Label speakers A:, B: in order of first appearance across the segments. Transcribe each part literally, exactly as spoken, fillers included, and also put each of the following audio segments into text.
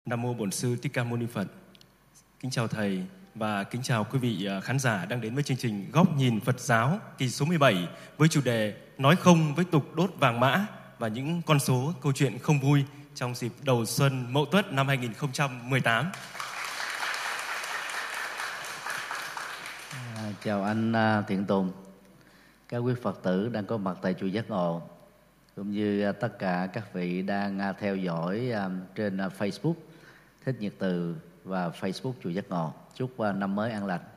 A: Nam mô Bổn Sư Thích Ca Mâu Ni Phật. Kính chào thầy và kính chào quý vị khán giả đang đến với chương trình Góc nhìn Phật giáo kỳ số mười bảy với chủ đề Nói không với tục đốt vàng mã và những con số câu chuyện không vui trong dịp đầu xuân Mậu Tuất năm hai nghìn không trăm mười tám.
B: À, chào anh uh, Thiện Tùng, các quý Phật tử đang có mặt tại chùa Giác Ngộ, cũng như uh, tất cả các vị đang uh, theo dõi uh, trên uh, Facebook Thích Nhật Từ và Facebook chùa Giác Ngộ. Chúc uh, năm mới an lành.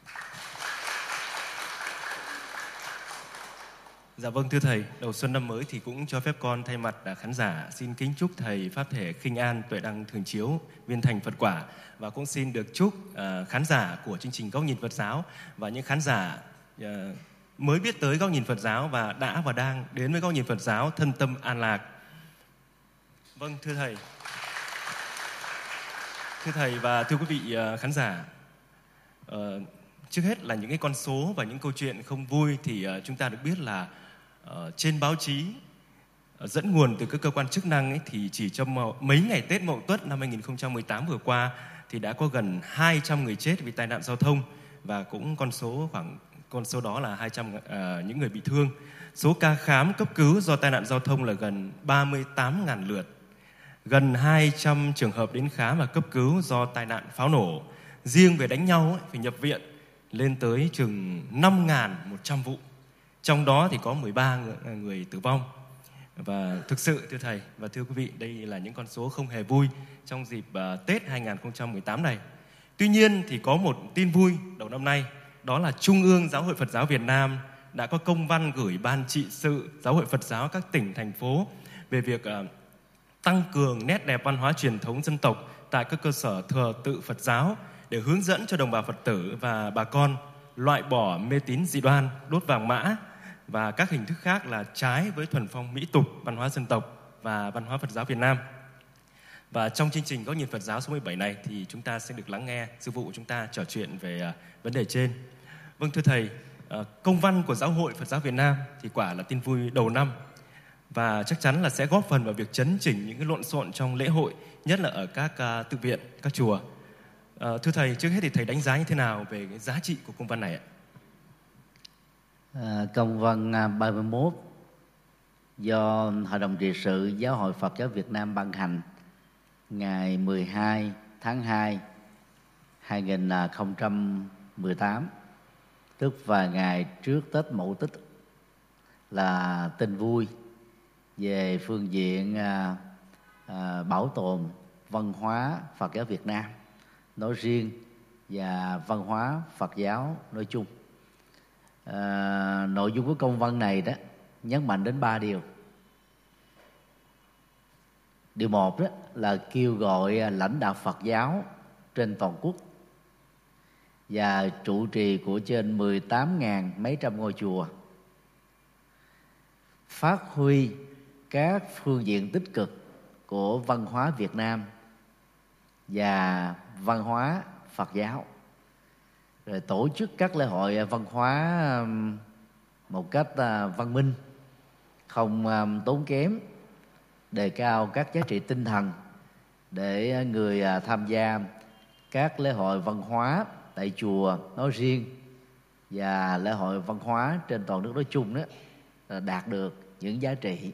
A: Dạ vâng, thưa thầy, đầu xuân năm mới thì cũng cho phép con thay mặt khán giả xin kính chúc thầy pháp thể khinh an, tuệ đăng thường chiếu, viên thành Phật quả, và cũng xin được chúc uh, khán giả của chương trình Góc nhìn Phật giáo và những khán giả uh, mới biết tới Góc nhìn Phật giáo và đã và đang đến với Góc nhìn Phật giáo thân tâm an lạc. Vâng, thưa thầy. Thưa thầy và thưa quý vị uh, khán giả, uh, trước hết là những cái con số và những câu chuyện không vui thì uh, chúng ta được biết là uh, trên báo chí uh, dẫn nguồn từ các cơ quan chức năng ấy, thì chỉ trong màu, mấy ngày Tết Mậu Tuất năm hai nghìn không trăm mười tám vừa qua thì đã có gần hai trăm người chết vì tai nạn giao thông, và cũng con số khoảng con số đó là hai trăm uh, những người bị thương. Số ca khám cấp cứu do tai nạn giao thông là gần ba mươi tám nghìn lượt. Gần hai trăm trường hợp đến khám và cấp cứu do tai nạn pháo nổ. Riêng về đánh nhau ấy, phải nhập viện lên tới chừng năm nghìn một trăm vụ. Trong đó thì có mười ba người, người tử vong. Và thực sự thưa thầy và thưa quý vị, đây là những con số không hề vui trong dịp uh, Tết hai nghìn không trăm mười tám này. Tuy nhiên thì có một tin vui đầu năm nay, đó là Trung ương Giáo hội Phật giáo Việt Nam đã có công văn gửi Ban trị sự Giáo hội Phật giáo các tỉnh, thành phố về việc uh, tăng cường nét đẹp văn hóa truyền thống dân tộc tại các cơ sở thờ tự Phật giáo để hướng dẫn cho đồng bào Phật tử và bà con loại bỏ mê tín dị đoan, đốt vàng mã và các hình thức khác là trái với thuần phong mỹ tục, văn hóa dân tộc và văn hóa Phật giáo Việt Nam. Và trong chương trình Góc nhìn Phật giáo số mười bảy này thì chúng ta sẽ được lắng nghe sư phụ của chúng ta trò chuyện về uh, vấn đề trên. Vâng, thưa thầy, uh, công văn của Giáo hội Phật giáo Việt Nam thì quả là tin vui đầu năm, và chắc chắn là sẽ góp phần vào việc chấn chỉnh những cái lộn xộn trong lễ hội, nhất là ở các uh, tự viện, các chùa. Uh, thưa thầy, trước hết thì thầy đánh giá như thế nào về cái giá trị của công văn này ạ?
B: À, công văn ba mươi mốt do Hội đồng trị sự Giáo hội Phật giáo Việt Nam ban hành ngày mười hai tháng hai hai nghìn không trăm mười tám, tức vài ngày trước Tết Mậu Tuất, là tin vui về phương diện à, à, bảo tồn văn hóa Phật giáo Việt Nam nói riêng và văn hóa Phật giáo nói chung. À, nội dung của công văn này đó nhấn mạnh đến ba điều. Điều một đó là kêu gọi lãnh đạo Phật giáo trên toàn quốc và trụ trì của trên mười tám nghìn mấy trăm ngôi chùa phát huy các phương diện tích cực của văn hóa Việt Nam và văn hóa Phật giáo, rồi tổ chức các lễ hội văn hóa một cách văn minh, không tốn kém, đề cao các giá trị tinh thần để người tham gia các lễ hội văn hóa tại chùa nói riêng và lễ hội văn hóa trên toàn nước nói chung đó đạt được những giá trị.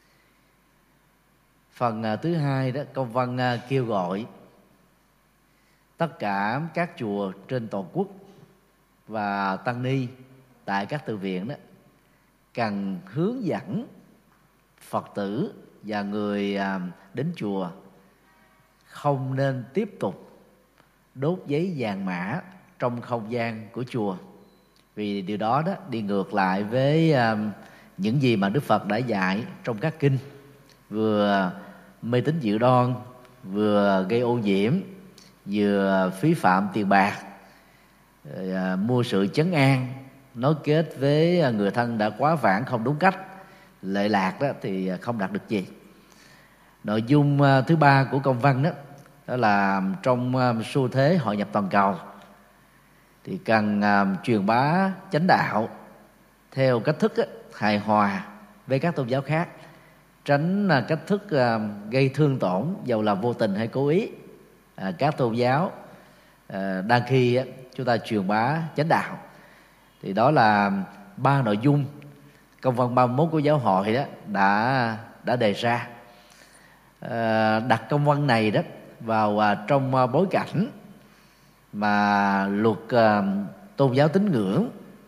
B: Phần thứ hai đó, công văn kêu gọi tất cả các chùa trên toàn quốc và tăng ni tại các tự viện đó cần hướng dẫn Phật tử và người đến chùa không nên tiếp tục đốt giấy vàng mã trong không gian của chùa, vì điều đó đó đi ngược lại với những gì mà Đức Phật đã dạy trong các kinh, vừa mê tín dị đoan, vừa gây ô nhiễm, vừa phí phạm tiền bạc, rồi, mua sự trấn an, nối kết với người thân đã quá vãng không đúng cách, lệ lạc đó thì không đạt được gì. Nội dung thứ ba của công văn đó, đó là trong xu thế hội nhập toàn cầu thì cần uh, truyền bá chánh đạo theo cách thức uh, hài hòa với các tôn giáo khác, tránh uh, cách thức uh, gây thương tổn dầu là vô tình hay cố ý, à, các tôn giáo à, đang khi á, chúng ta truyền bá chánh đạo. Thì đó là ba nội dung công văn ba mươi mốt của giáo hội đó đã đã đề ra. À, đặt công văn này đó vào à, trong à, bối cảnh mà luật à, tôn giáo tín ngưỡng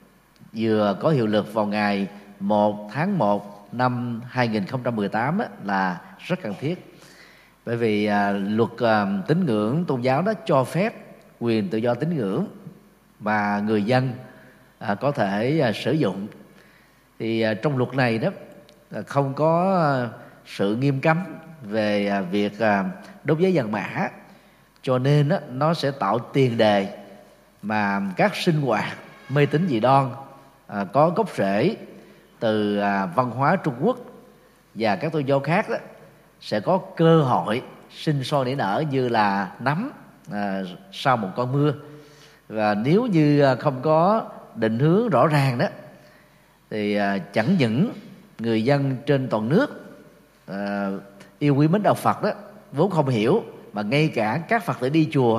B: vừa có hiệu lực vào ngày một tháng một năm hai nghìn không trăm mười tám á, là rất cần thiết. Bởi vì à, luật à, tín ngưỡng tôn giáo đó cho phép quyền tự do tín ngưỡng và người dân à, có thể à, sử dụng. Thì à, trong luật này đó à, không có à, sự nghiêm cấm về à, việc à, đốt giấy vàng mã, cho nên đó, nó sẽ tạo tiền đề mà các sinh hoạt mê tín dị đoan à, có gốc rễ từ à, văn hóa Trung Quốc và các tôn giáo khác đó, sẽ có cơ hội sinh sôi nảy nở như là nấm à, sau một cơn mưa. Và nếu như không có định hướng rõ ràng đó thì à, chẳng những người dân trên toàn nước à, yêu quý mến đạo Phật đó vốn không hiểu, mà ngay cả các Phật tử đi chùa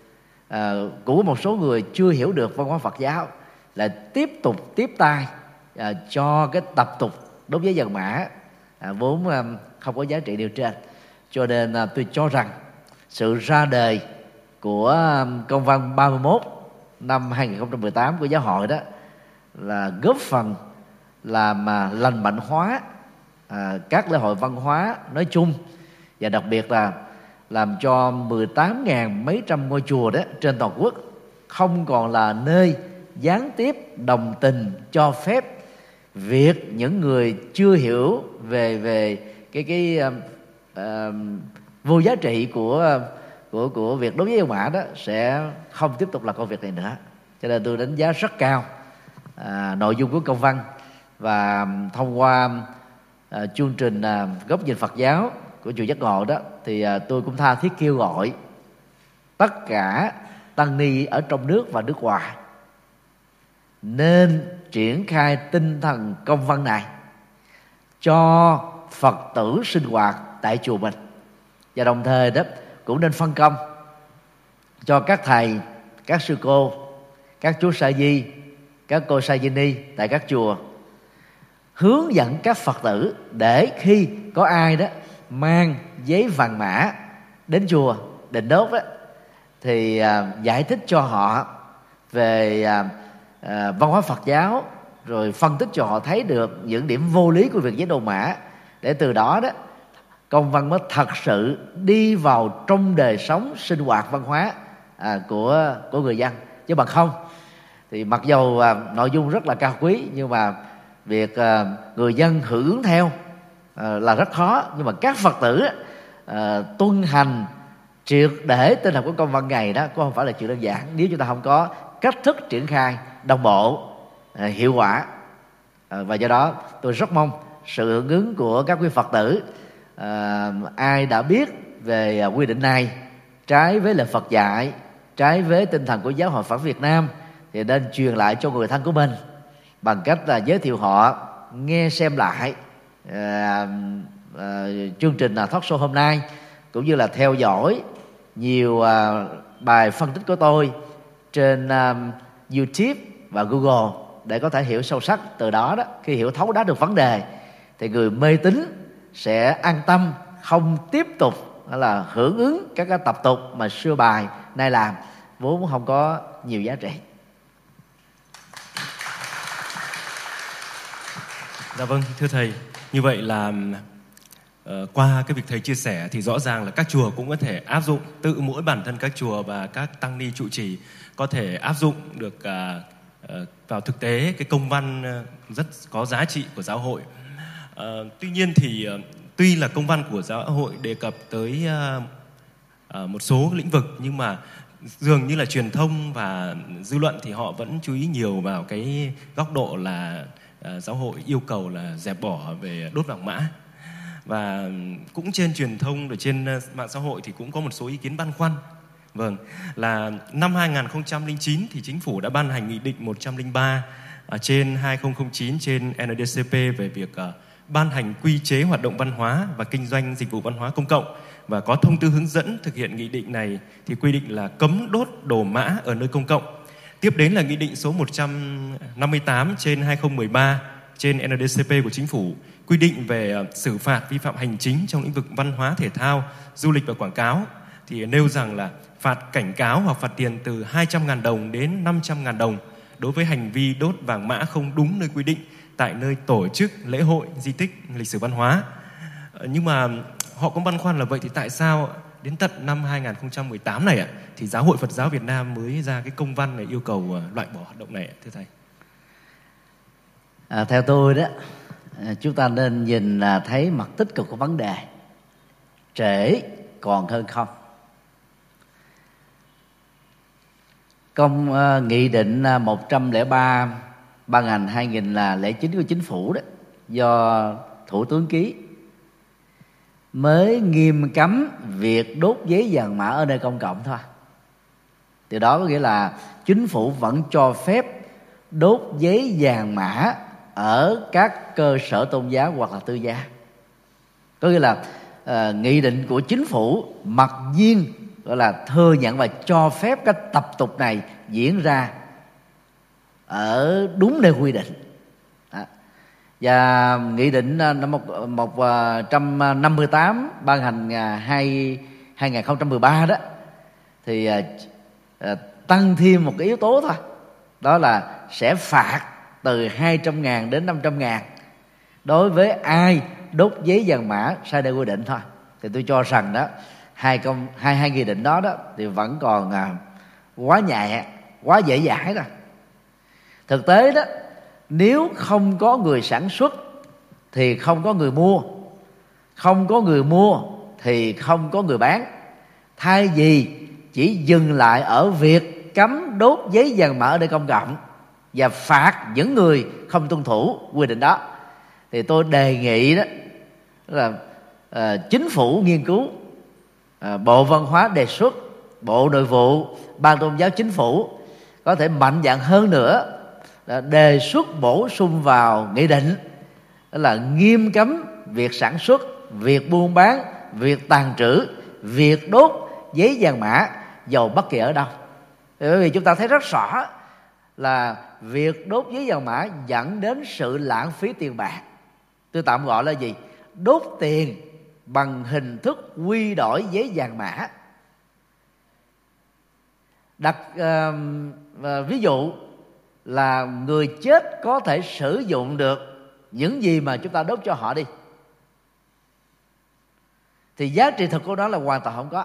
B: à, của một số người chưa hiểu được văn hóa Phật giáo lại tiếp tục tiếp tay à, cho cái tập tục đốt giấy vàng mã à, vốn à, không có giá trị nêu trên. Cho nên à, tôi cho rằng sự ra đời của à, công văn ba mươi mốt năm hai nghìn không trăm mười tám của giáo hội đó là góp phần làm à, lành mạnh hóa à, các lễ hội văn hóa nói chung, và đặc biệt là làm cho mười tám nghìn mấy trăm ngôi chùa đó trên toàn quốc không còn là nơi gián tiếp đồng tình cho phép việc những người chưa hiểu về về cái cái uh, uh, vô giá trị của của của việc đốt giấy vàng mã đó sẽ không tiếp tục làm công việc này nữa. Cho nên tôi đánh giá rất cao à, nội dung của công văn, và thông qua à, chương trình à, góc nhìn Phật giáo của chùa Giác Ngộ đó thì à, tôi cũng tha thiết kêu gọi tất cả tăng ni ở trong nước và nước ngoài nên triển khai tinh thần công văn này cho Phật tử sinh hoạt tại chùa mình, và đồng thời đó cũng nên phân công cho các thầy, các sư cô, các chú sa di, các cô sa di ni tại các chùa hướng dẫn các Phật tử, để khi có ai đó mang giấy vàng mã đến chùa định đốt đó, thì à, giải thích cho họ về à, à, văn hóa Phật giáo, rồi phân tích cho họ thấy được những điểm vô lý của việc giấy đồ mã, để từ đó đó công văn mới thật sự đi vào trong đời sống sinh hoạt văn hóa à, của của người dân. Chứ bằng không thì mặc dầu à, nội dung rất là cao quý, nhưng mà việc à, người dân hưởng ứng theo à, là rất khó. Nhưng mà các Phật tử à, tuân hành triệt để tinh thần của công văn này đó cũng không phải là chuyện đơn giản, nếu chúng ta không có cách thức triển khai đồng bộ à, hiệu quả. à, và do đó tôi rất mong sự hưởng ứng của các quý Phật tử. à, ai đã biết về à, quy định này trái với lời Phật dạy, trái với tinh thần của Giáo hội Phật Việt Nam, thì nên truyền lại cho người thân của mình bằng cách là giới thiệu họ nghe xem lại à, à, chương trình là talk show hôm nay, cũng như là theo dõi nhiều à, bài phân tích của tôi trên à, YouTube và Google, để có thể hiểu sâu sắc. Từ đó đó, khi hiểu thấu đáo được vấn đề thì người mê tín sẽ an tâm, không tiếp tục là hưởng ứng các cái tập tục mà xưa bài nay làm vốn không có nhiều giá trị.
A: Dạ vâng, thưa thầy, như vậy là uh, qua cái việc thầy chia sẻ thì rõ ràng là các chùa cũng có thể áp dụng, tự mỗi bản thân các chùa và các tăng ni trụ trì có thể áp dụng được uh, uh, vào thực tế cái công văn uh, rất có giá trị của giáo hội. Uh, tuy nhiên thì uh, tuy là công văn của giáo hội đề cập tới uh, uh, một số lĩnh vực, nhưng mà dường như là truyền thông và dư luận thì họ vẫn chú ý nhiều vào cái góc độ là uh, giáo hội yêu cầu là dẹp bỏ về đốt vàng mã. Và cũng trên truyền thông rồi trên mạng xã hội thì cũng có một số ý kiến băn khoăn. Vâng, là năm hai nghìn không trăm lẻ chín thì chính phủ đã ban hành nghị định một trăm lẻ ba uh, trên hai nghìn không trăm lẻ chín trên en đê xê pê về việc uh, ban hành quy chế hoạt động văn hóa và kinh doanh dịch vụ văn hóa công cộng, và có thông tư hướng dẫn thực hiện nghị định này thì quy định là cấm đốt đồ mã ở nơi công cộng. Tiếp đến là nghị định số một trăm năm mươi tám trên hai không một ba trên en đê cê pê của Chính phủ, quy định về xử phạt vi phạm hành chính trong lĩnh vực văn hóa thể thao, du lịch và quảng cáo, thì nêu rằng là phạt cảnh cáo hoặc phạt tiền từ hai trăm nghìn đồng đến năm trăm nghìn đồng đối với hành vi đốt vàng mã không đúng nơi quy định tại nơi tổ chức lễ hội, di tích, lịch sử văn hóa. Nhưng mà họ cũng băn khoăn là vậy thì tại sao đến tận năm hai không một tám này ạ, thì Giáo hội Phật giáo Việt Nam mới ra cái công văn này yêu cầu loại bỏ hoạt động này ạ, thưa thầy?
B: À, theo tôi đó, chúng ta nên nhìn là thấy mặt tích cực của vấn đề, trễ còn hơn không. Công uh, nghị định một trăm lẻ ba ban hành hai nghìn lẻ chín của Chính phủ đó, do Thủ tướng ký, mới nghiêm cấm việc đốt giấy vàng mã ở nơi công cộng thôi. Từ đó có nghĩa là Chính phủ vẫn cho phép đốt giấy vàng mã ở các cơ sở tôn giáo hoặc là tư gia. Có nghĩa là uh, nghị định của Chính phủ mặc nhiên gọi là thừa nhận và cho phép cái tập tục này diễn ra ở đúng nơi quy định. Đó. Và nghị định năm một trăm năm mươi tám ban hành hai hai không một ba đó thì uh, tăng thêm một cái yếu tố thôi, đó là sẽ phạt từ hai trăm ngàn đến năm trăm ngàn đối với ai đốt giấy vàng mã sai nơi quy định thôi. Thì tôi cho rằng đó hai công hai hai nghị định đó đó thì vẫn còn à, quá nhẹ, quá dễ dãi rồi. Thực tế đó, nếu không có người sản xuất thì không có người mua, không có người mua thì không có người bán. Thay vì chỉ dừng lại ở việc cấm đốt giấy vàng mã ở nơi công cộng và phạt những người không tuân thủ quy định đó, thì tôi đề nghị đó là à, Chính phủ nghiên cứu, à, Bộ Văn hóa đề xuất, Bộ Nội vụ, Ban Tôn giáo Chính phủ có thể mạnh dạn hơn nữa, đề xuất bổ sung vào nghị định, đó là nghiêm cấm việc sản xuất, việc buôn bán, việc tàng trữ, việc đốt giấy vàng mã dầu bất kỳ ở đâu. Bởi vì chúng ta thấy rất rõ là việc đốt giấy vàng mã dẫn đến sự lãng phí tiền bạc. Tôi tạm gọi là gì? Đốt tiền bằng hình thức quy đổi giấy vàng mã. Đặt uh, uh, ví dụ là người chết có thể sử dụng được những gì mà chúng ta đốt cho họ đi, thì giá trị thực của nó là hoàn toàn không có.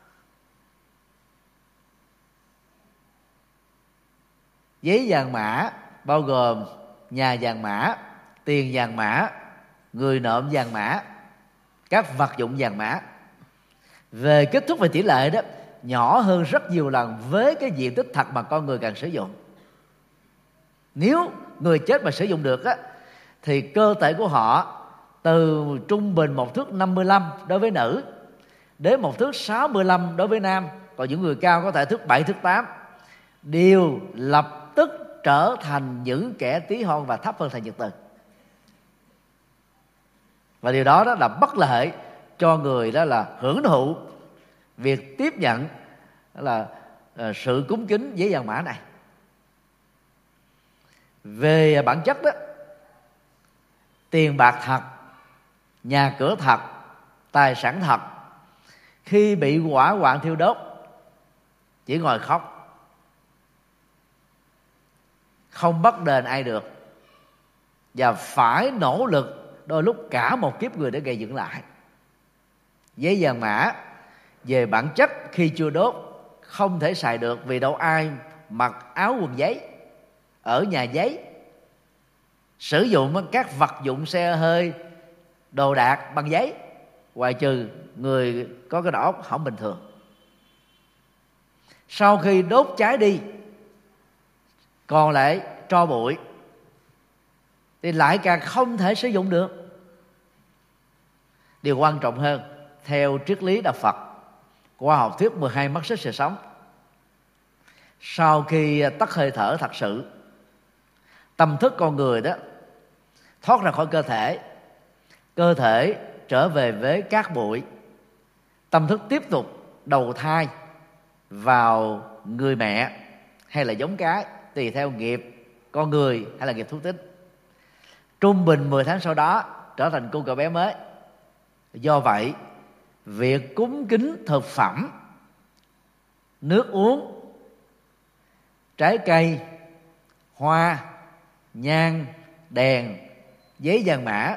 B: Giấy vàng mã bao gồm nhà vàng mã, tiền vàng mã, người nộm vàng mã, các vật dụng vàng mã. Về kết thúc về tỷ lệ đó, nhỏ hơn rất nhiều lần với cái diện tích thật mà con người cần sử dụng. Nếu người chết mà sử dụng được á, thì cơ thể của họ từ trung bình một thước năm mươi lăm đối với nữ đến một thước sáu mươi lăm đối với nam, còn những người cao có thể thước bảy, thước tám, đều lập tức trở thành những kẻ tí hon và thấp hơn thầy Nhật Từ. Và điều đó đó là bất lợi cho người đó là hưởng thụ việc tiếp nhận là uh, sự cúng kính giấy vàng mã này. Về bản chất đó, tiền bạc thật, nhà cửa thật, tài sản thật, khi bị hỏa hoạn thiêu đốt chỉ ngồi khóc, không bắt đền ai được, và phải nỗ lực đôi lúc cả một kiếp người để gây dựng lại. Giấy vàng mã về bản chất khi chưa đốt không thể xài được, vì đâu ai mặc áo quần giấy, ở nhà giấy, sử dụng các vật dụng xe hơi, đồ đạc bằng giấy, ngoài trừ người có cái đầu óc không bình thường. Sau khi đốt cháy đi còn lại tro bụi thì lại càng không thể sử dụng được. Điều quan trọng hơn, theo triết lý Đạo Phật qua học thuyết mười hai mắt xích sự sống, sau khi tắt hơi thở thật sự, tâm thức con người đó thoát ra khỏi cơ thể, cơ thể trở về với cát bụi, tâm thức tiếp tục đầu thai vào người mẹ hay là giống cái, tùy theo nghiệp con người hay là nghiệp thú tính. Trung bình mười tháng sau đó trở thành cô cậu bé mới. Do vậy, việc cúng kính thực phẩm, nước uống, trái cây, hoa, nhang, đèn, giấy vàng mã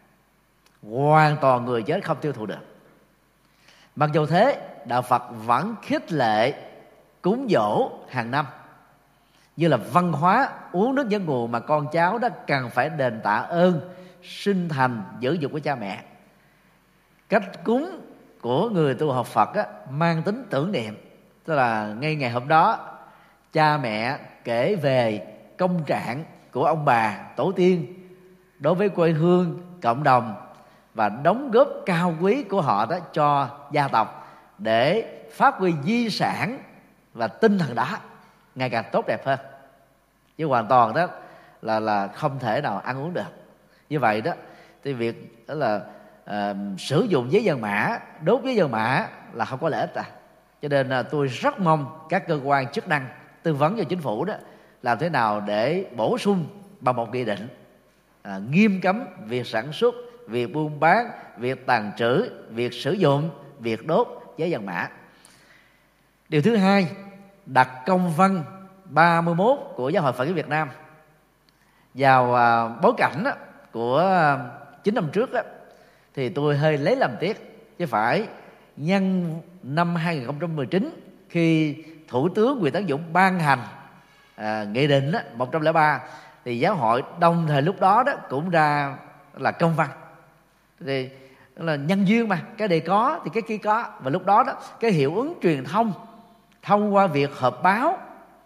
B: hoàn toàn người chết không tiêu thụ được. Mặc dù thế, đạo Phật vẫn khích lệ cúng dỗ hàng năm, như là văn hóa uống nước nhớ nguồn mà con cháu đó cần phải đền tạ ơn sinh thành dưỡng dục của cha mẹ. Cách cúng của người tu học Phật á, mang tính tưởng niệm, tức là ngay ngày hôm đó cha mẹ kể về công trạng của ông bà tổ tiên đối với quê hương, cộng đồng và đóng góp cao quý của họ đó cho gia tộc, để phát huy di sản và tinh thần đó ngày càng tốt đẹp hơn. Chứ hoàn toàn đó là là không thể nào ăn uống được. Như vậy đó thì việc đó là uh, sử dụng giấy vàng mã, đốt giấy vàng mã là không có lợi ích à. Cho nên uh, tôi rất mong các cơ quan chức năng tư vấn cho chính phủ đó làm thế nào để bổ sung bằng một nghị định uh, nghiêm cấm việc sản xuất, việc buôn bán, việc tàng trữ, việc sử dụng, việc đốt giấy vàng mã. Điều thứ hai, đặt công văn ba mươi mốt của Giáo hội Phật giáo Việt Nam vào uh, bối cảnh đó, của chín năm trước đó, thì tôi hơi lấy làm tiếc, chứ phải nhân năm hai không một chín khi Thủ tướng Nguyễn Tấn Dũng ban hành à, nghị định đó, một không không ba, thì giáo hội đồng thời lúc đó đó cũng ra là công văn. Thì là nhân duyên mà, cái này có thì cái kia có, và lúc đó đó cái hiệu ứng truyền thông thông qua việc họp báo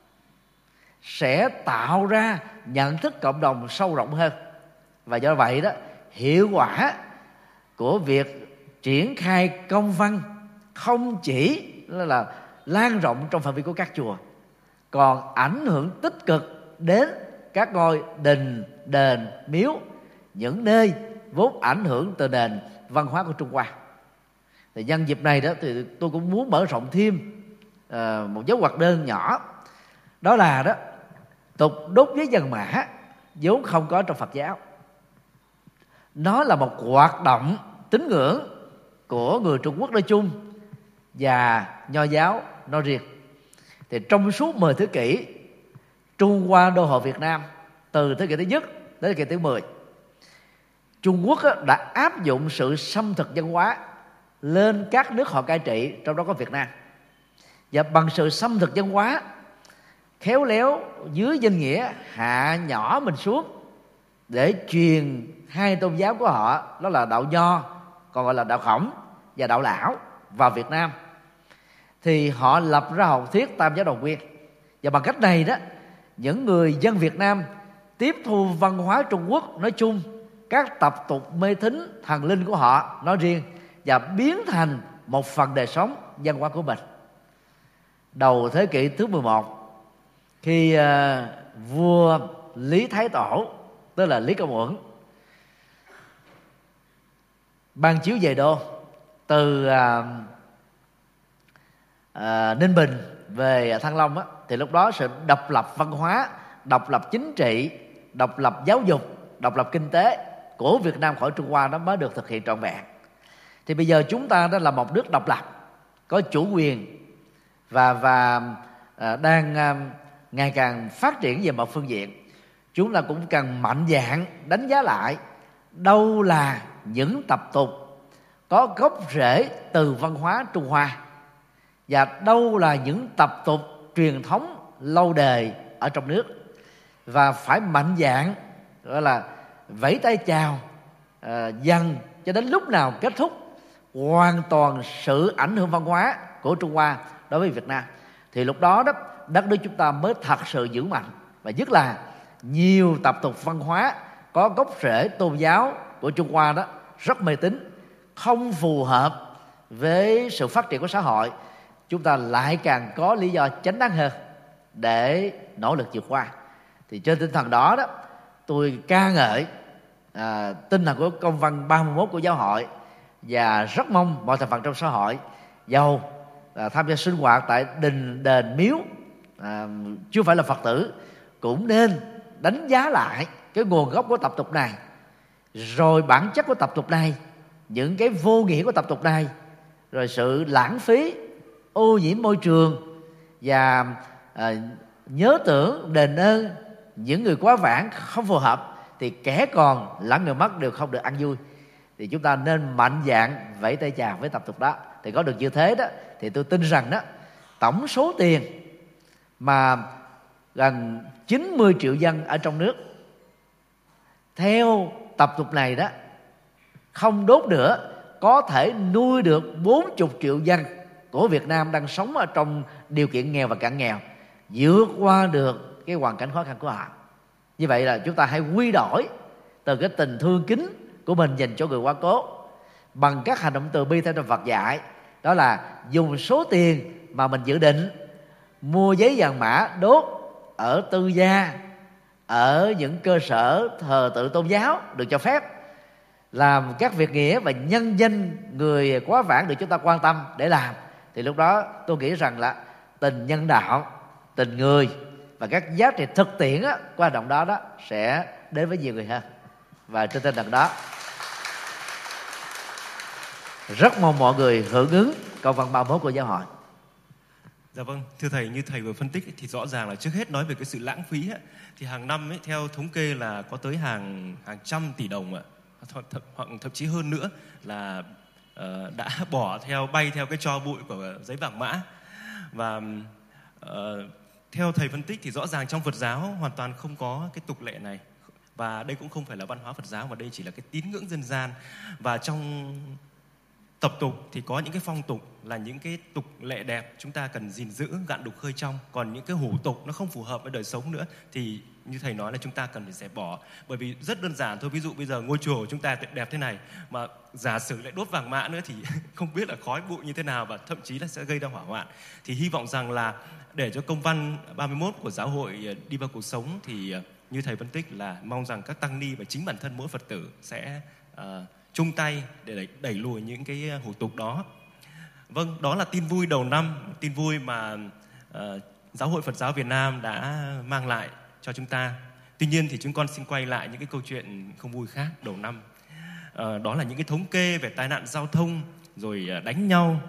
B: sẽ tạo ra nhận thức cộng đồng sâu rộng hơn. Và do vậy đó, hiệu quả của việc triển khai công văn không chỉ là lan rộng trong phạm vi của các chùa, còn ảnh hưởng tích cực đến các ngôi đình, đền, miếu, những nơi vốn ảnh hưởng từ nền văn hóa của Trung Hoa. Thì nhân dịp này đó thì tôi cũng muốn mở rộng thêm uh, một dấu ngoặc đơn nhỏ, đó là đó tục đốt giấy vàng mã vốn không có trong Phật giáo. Nó là một hoạt động tín ngưỡng của người Trung Quốc nói chung và Nho giáo nói riêng. Thì trong suốt mười thế kỷ, Trung Hoa đô hộ Việt Nam từ thế kỷ thứ nhất đến thế kỷ thứ mười, Trung Quốc đã áp dụng sự xâm thực văn hóa lên các nước họ cai trị, trong đó có Việt Nam. Và bằng sự xâm thực văn hóa, khéo léo dưới danh nghĩa hạ nhỏ mình xuống để truyền hai tôn giáo của họ, đó là đạo Nho, còn gọi là đạo Khổng, và đạo Lão vào Việt Nam, thì họ lập ra học thuyết Tam giáo đồng nguyên. Và bằng cách này đó, những người dân Việt Nam tiếp thu văn hóa Trung Quốc nói chung, các tập tục mê tín thần linh của họ nói riêng, và biến thành một phần đời sống văn hóa của mình. Đầu thế kỷ thứ mười một, khi uh, vua Lý Thái Tổ, tức là Lý Công Uẩn, ban chiếu về đô từ uh, uh, Ninh Bình về Thăng Long á, thì lúc đó sự độc lập văn hóa, độc lập chính trị, độc lập giáo dục, độc lập kinh tế của Việt Nam khỏi Trung Hoa nó mới được thực hiện trọn vẹn. Thì bây giờ chúng ta đó là một nước độc lập, có chủ quyền và và uh, đang uh, ngày càng phát triển về một phương diện. Chúng ta cũng cần mạnh dạn đánh giá lại đâu là những tập tục có gốc rễ từ văn hóa Trung Hoa, và đâu là những tập tục truyền thống lâu đời ở trong nước, và phải mạnh dạn gọi là vẫy tay chào uh, dần cho đến lúc nào kết thúc hoàn toàn sự ảnh hưởng văn hóa của Trung Hoa đối với Việt Nam. Thì lúc đó đó đất nước chúng ta mới thật sự vững mạnh. Và nhất là nhiều tập tục văn hóa có gốc rễ tôn giáo của Trung Hoa đó rất mê tín, không phù hợp với sự phát triển của xã hội, chúng ta lại càng có lý do chánh đáng hơn để nỗ lực vượt qua. Thì trên tinh thần đó đó, tôi ca ngợi à, tinh thần của công văn ba mươi mốt của giáo hội, và rất mong mọi thành phần trong xã hội giàu à, tham gia sinh hoạt tại đình đền miếu, à, chưa phải là Phật tử, cũng nên đánh giá lại cái nguồn gốc của tập tục này, rồi bản chất của tập tục này, những cái vô nghĩa của tập tục này, rồi sự lãng phí, ô nhiễm môi trường, và à, nhớ tưởng đền ơn những người quá vãng không phù hợp, thì kẻ còn lẫn người mất đều không được ăn vui. Thì chúng ta nên mạnh dạn vẫy tay chào với tập tục đó. Thì có được như thế đó, thì tôi tin rằng đó, tổng số tiền mà gần chín mươi triệu dân ở trong nước theo tập tục này đó, không đốt nữa, có thể nuôi được bốn mươi triệu dân của Việt Nam đang sống ở trong điều kiện nghèo và cận nghèo, vượt qua được cái hoàn cảnh khó khăn của họ. Như vậy là chúng ta hãy quy đổi từ cái tình thương kính của mình dành cho người quá cố bằng các hành động từ bi theo trong Phật dạy. Đó là dùng số tiền mà mình dự định mua giấy vàng mã đốt ở tư gia, ở những cơ sở thờ tự tôn giáo được cho phép, làm các việc nghĩa và nhân danh người quá vãng được chúng ta quan tâm để làm. Thì lúc đó tôi nghĩ rằng là tình nhân đạo, tình người và các giá trị thực tiễn á, của hành động đó đó sẽ đến với nhiều người hơn. Và trên tinh thần đó, rất mong mọi người hưởng ứng câu văn ba mươi mốt của giáo hội.
A: Dạ vâng, thưa thầy, như thầy vừa phân tích thì rõ ràng là trước hết nói về cái sự lãng phí ấy, thì hàng năm ấy, theo thống kê là có tới hàng hàng trăm tỷ đồng ạ, hoặc thậm chí hơn nữa là uh, đã bỏ theo bay theo cái tro bụi của giấy vàng mã. Và uh, theo thầy phân tích thì rõ ràng trong Phật giáo hoàn toàn không có cái tục lệ này, và đây cũng không phải là văn hóa Phật giáo, mà đây chỉ là cái tín ngưỡng dân gian. Và trong tập tục thì có những cái phong tục là những cái tục lệ đẹp chúng ta cần gìn giữ, gạn đục khơi trong. Còn những cái hủ tục nó không phù hợp với đời sống nữa thì như thầy nói là chúng ta cần phải dẹp bỏ. Bởi vì rất đơn giản thôi, ví dụ bây giờ ngôi chùa của chúng ta đẹp thế này mà giả sử lại đốt vàng mã nữa thì không biết là khói bụi như thế nào, và thậm chí là sẽ gây ra hỏa hoạn. Thì hy vọng rằng là để cho công văn ba mươi mốt của giáo hội đi vào cuộc sống thì như thầy phân tích là mong rằng các tăng ni và chính bản thân mỗi Phật tử sẽ uh, chung tay để đẩy, đẩy lùi những cái hủ tục đó. Vâng, đó là tin vui đầu năm, tin vui mà uh, Giáo hội Phật giáo Việt Nam đã mang lại cho chúng ta. Tuy nhiên thì chúng con xin quay lại những cái câu chuyện không vui khác đầu năm. Uh, đó là những cái thống kê về tai nạn giao thông, rồi đánh nhau.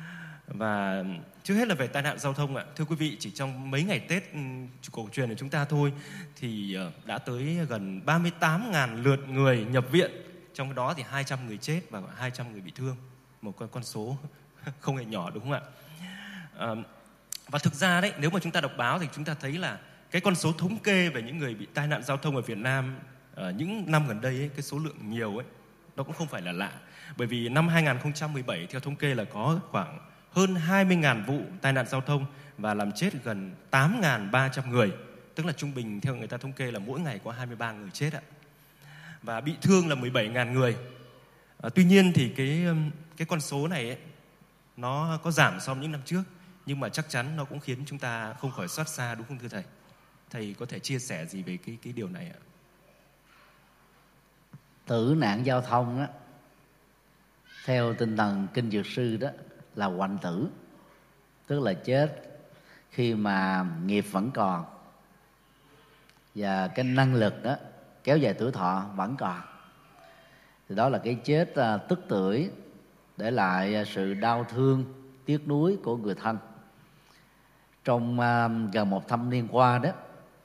A: Và trước hết là về tai nạn giao thông ạ. Thưa quý vị, chỉ trong mấy ngày Tết cổ truyền của chúng ta thôi thì uh, đã tới gần ba mươi tám nghìn lượt người nhập viện. Trong đó thì hai trăm người chết và hai trăm người bị thương. Một con, con số không hề nhỏ, đúng không ạ? À, và thực ra đấy, nếu mà chúng ta đọc báo thì chúng ta thấy là cái con số thống kê về những người bị tai nạn giao thông ở Việt Nam ở những năm gần đây ấy, cái số lượng nhiều ấy, nó cũng không phải là lạ. Bởi vì năm hai không một bảy theo thống kê là có khoảng hơn hai mươi nghìn vụ tai nạn giao thông và làm chết gần tám nghìn ba trăm người. Tức là trung bình theo người ta thống kê là mỗi ngày có hai mươi ba người chết ạ. Và bị thương là mười bảy nghìn người. À, tuy nhiên thì cái cái con số này ấy, nó có giảm so với những năm trước, nhưng mà chắc chắn nó cũng khiến chúng ta không khỏi xót xa, đúng không thưa thầy? Thầy có thể chia sẻ gì về cái cái điều này ạ?
B: Tử nạn giao thông á, theo tinh thần kinh Dược sư đó là hoạnh tử, tức là chết khi mà nghiệp vẫn còn và cái năng lực đó kéo dài tuổi thọ vẫn còn. Thì đó là cái chết uh, tức tưởi, để lại uh, sự đau thương, tiếc nuối của người thân. Trong uh, gần một thập niên qua đó,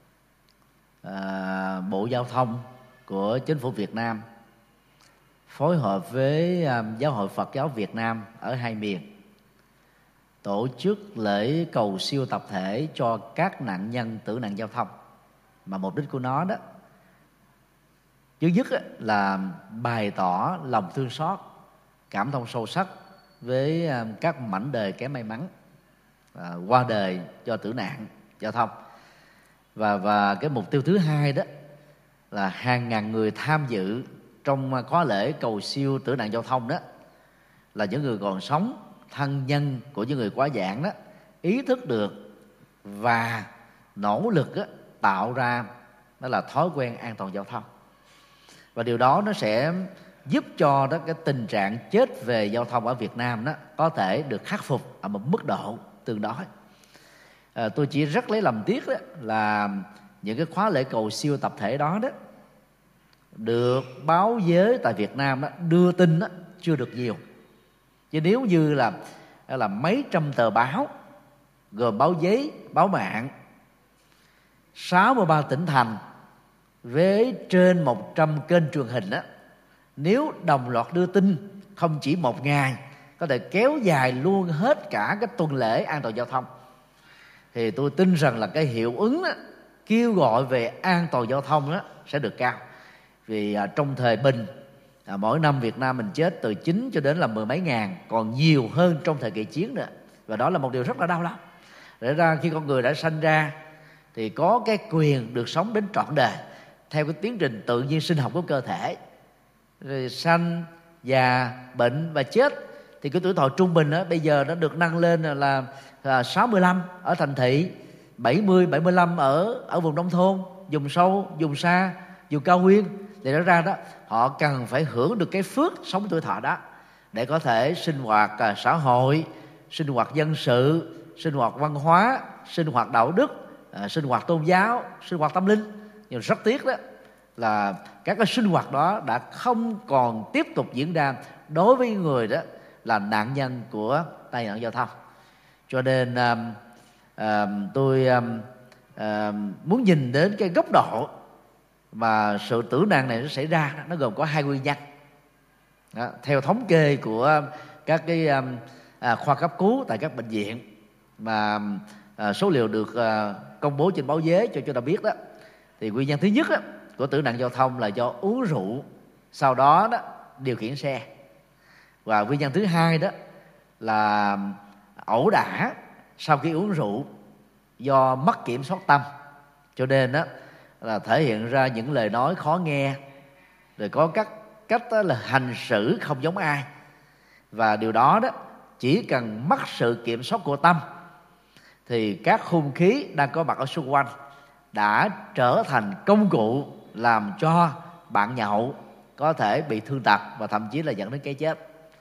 B: uh, Bộ Giao thông của Chính phủ Việt Nam phối hợp với uh, Giáo hội Phật giáo Việt Nam ở hai miền tổ chức lễ cầu siêu tập thể cho các nạn nhân tử nạn giao thông. Mà mục đích của nó đó, trước nhất là bày tỏ lòng thương xót, cảm thông sâu sắc với các mảnh đời kém may mắn à, qua đời do tử nạn giao thông. Và và cái mục tiêu thứ hai đó là hàng ngàn người tham dự trong khóa lễ cầu siêu tử nạn giao thông đó là những người còn sống, thân nhân của những người quá giảng đó, ý thức được và nỗ lực đó, tạo ra đó là thói quen an toàn giao thông. Và điều đó nó sẽ giúp cho đó cái tình trạng chết về giao thông ở Việt Nam đó có thể được khắc phục ở một mức độ tương đối. À, tôi chỉ rất lấy làm tiếc đó là những cái khóa lễ cầu siêu tập thể đó đó được báo giới tại Việt Nam đó đưa tin đó chưa được nhiều. Chứ nếu như là là mấy trăm tờ báo gồm báo giấy, báo mạng, sáu mươi ba tỉnh thành với trên một trăm kênh truyền hình đó, nếu đồng loạt đưa tin không chỉ một ngày, có thể kéo dài luôn hết cả cái tuần lễ an toàn giao thông, thì tôi tin rằng là cái hiệu ứng đó, kêu gọi về an toàn giao thông đó sẽ được cao. Vì à, trong thời bình à, mỗi năm Việt Nam mình chết từ chín cho đến là mười mấy ngàn, còn nhiều hơn trong thời kỳ chiến nữa. Và đó là một điều rất là đau lòng. Để ra khi con người đã sanh ra thì có cái quyền được sống đến trọn đời theo cái tiến trình tự nhiên sinh học của cơ thể. Rồi sanh, già, bệnh và chết, thì cái tuổi thọ trung bình đó, bây giờ nó được nâng lên là, là sáu mươi lăm ở thành thị, bảy mươi, bảy mươi lăm ở, ở vùng nông thôn, vùng sâu, vùng xa, vùng cao nguyên. Thì đó ra đó họ cần phải hưởng được cái phước sống tuổi thọ đó để có thể sinh hoạt à, xã hội, sinh hoạt dân sự, sinh hoạt văn hóa, sinh hoạt đạo đức, à, sinh hoạt tôn giáo, sinh hoạt tâm linh. Nhưng rất tiếc đó là các cái sinh hoạt đó đã không còn tiếp tục diễn ra đối với người đó là nạn nhân của tai nạn giao thông. Cho nên uh, uh, tôi uh, uh, muốn nhìn đến cái góc độ mà sự tử nạn này nó xảy ra. Nó gồm có hai nguyên nhân đó, theo thống kê của các cái uh, uh, khoa cấp cứu tại các bệnh viện mà uh, số liệu được uh, công bố trên báo giới cho chúng ta biết đó. Thì nguyên nhân thứ nhất đó, của tử nạn giao thông là do uống rượu, sau đó đó điều khiển xe. Và nguyên nhân thứ hai đó là ẩu đả sau khi uống rượu do mất kiểm soát tâm, cho nên đó là thể hiện ra những lời nói khó nghe, rồi có các cách đó là hành xử không giống ai. Và điều đó đó chỉ cần mất sự kiểm soát của tâm thì các hung khí đang có mặt ở xung quanh đã trở thành công cụ làm cho bạn nhậu có thể bị thương tật và thậm chí là dẫn đến cái chết.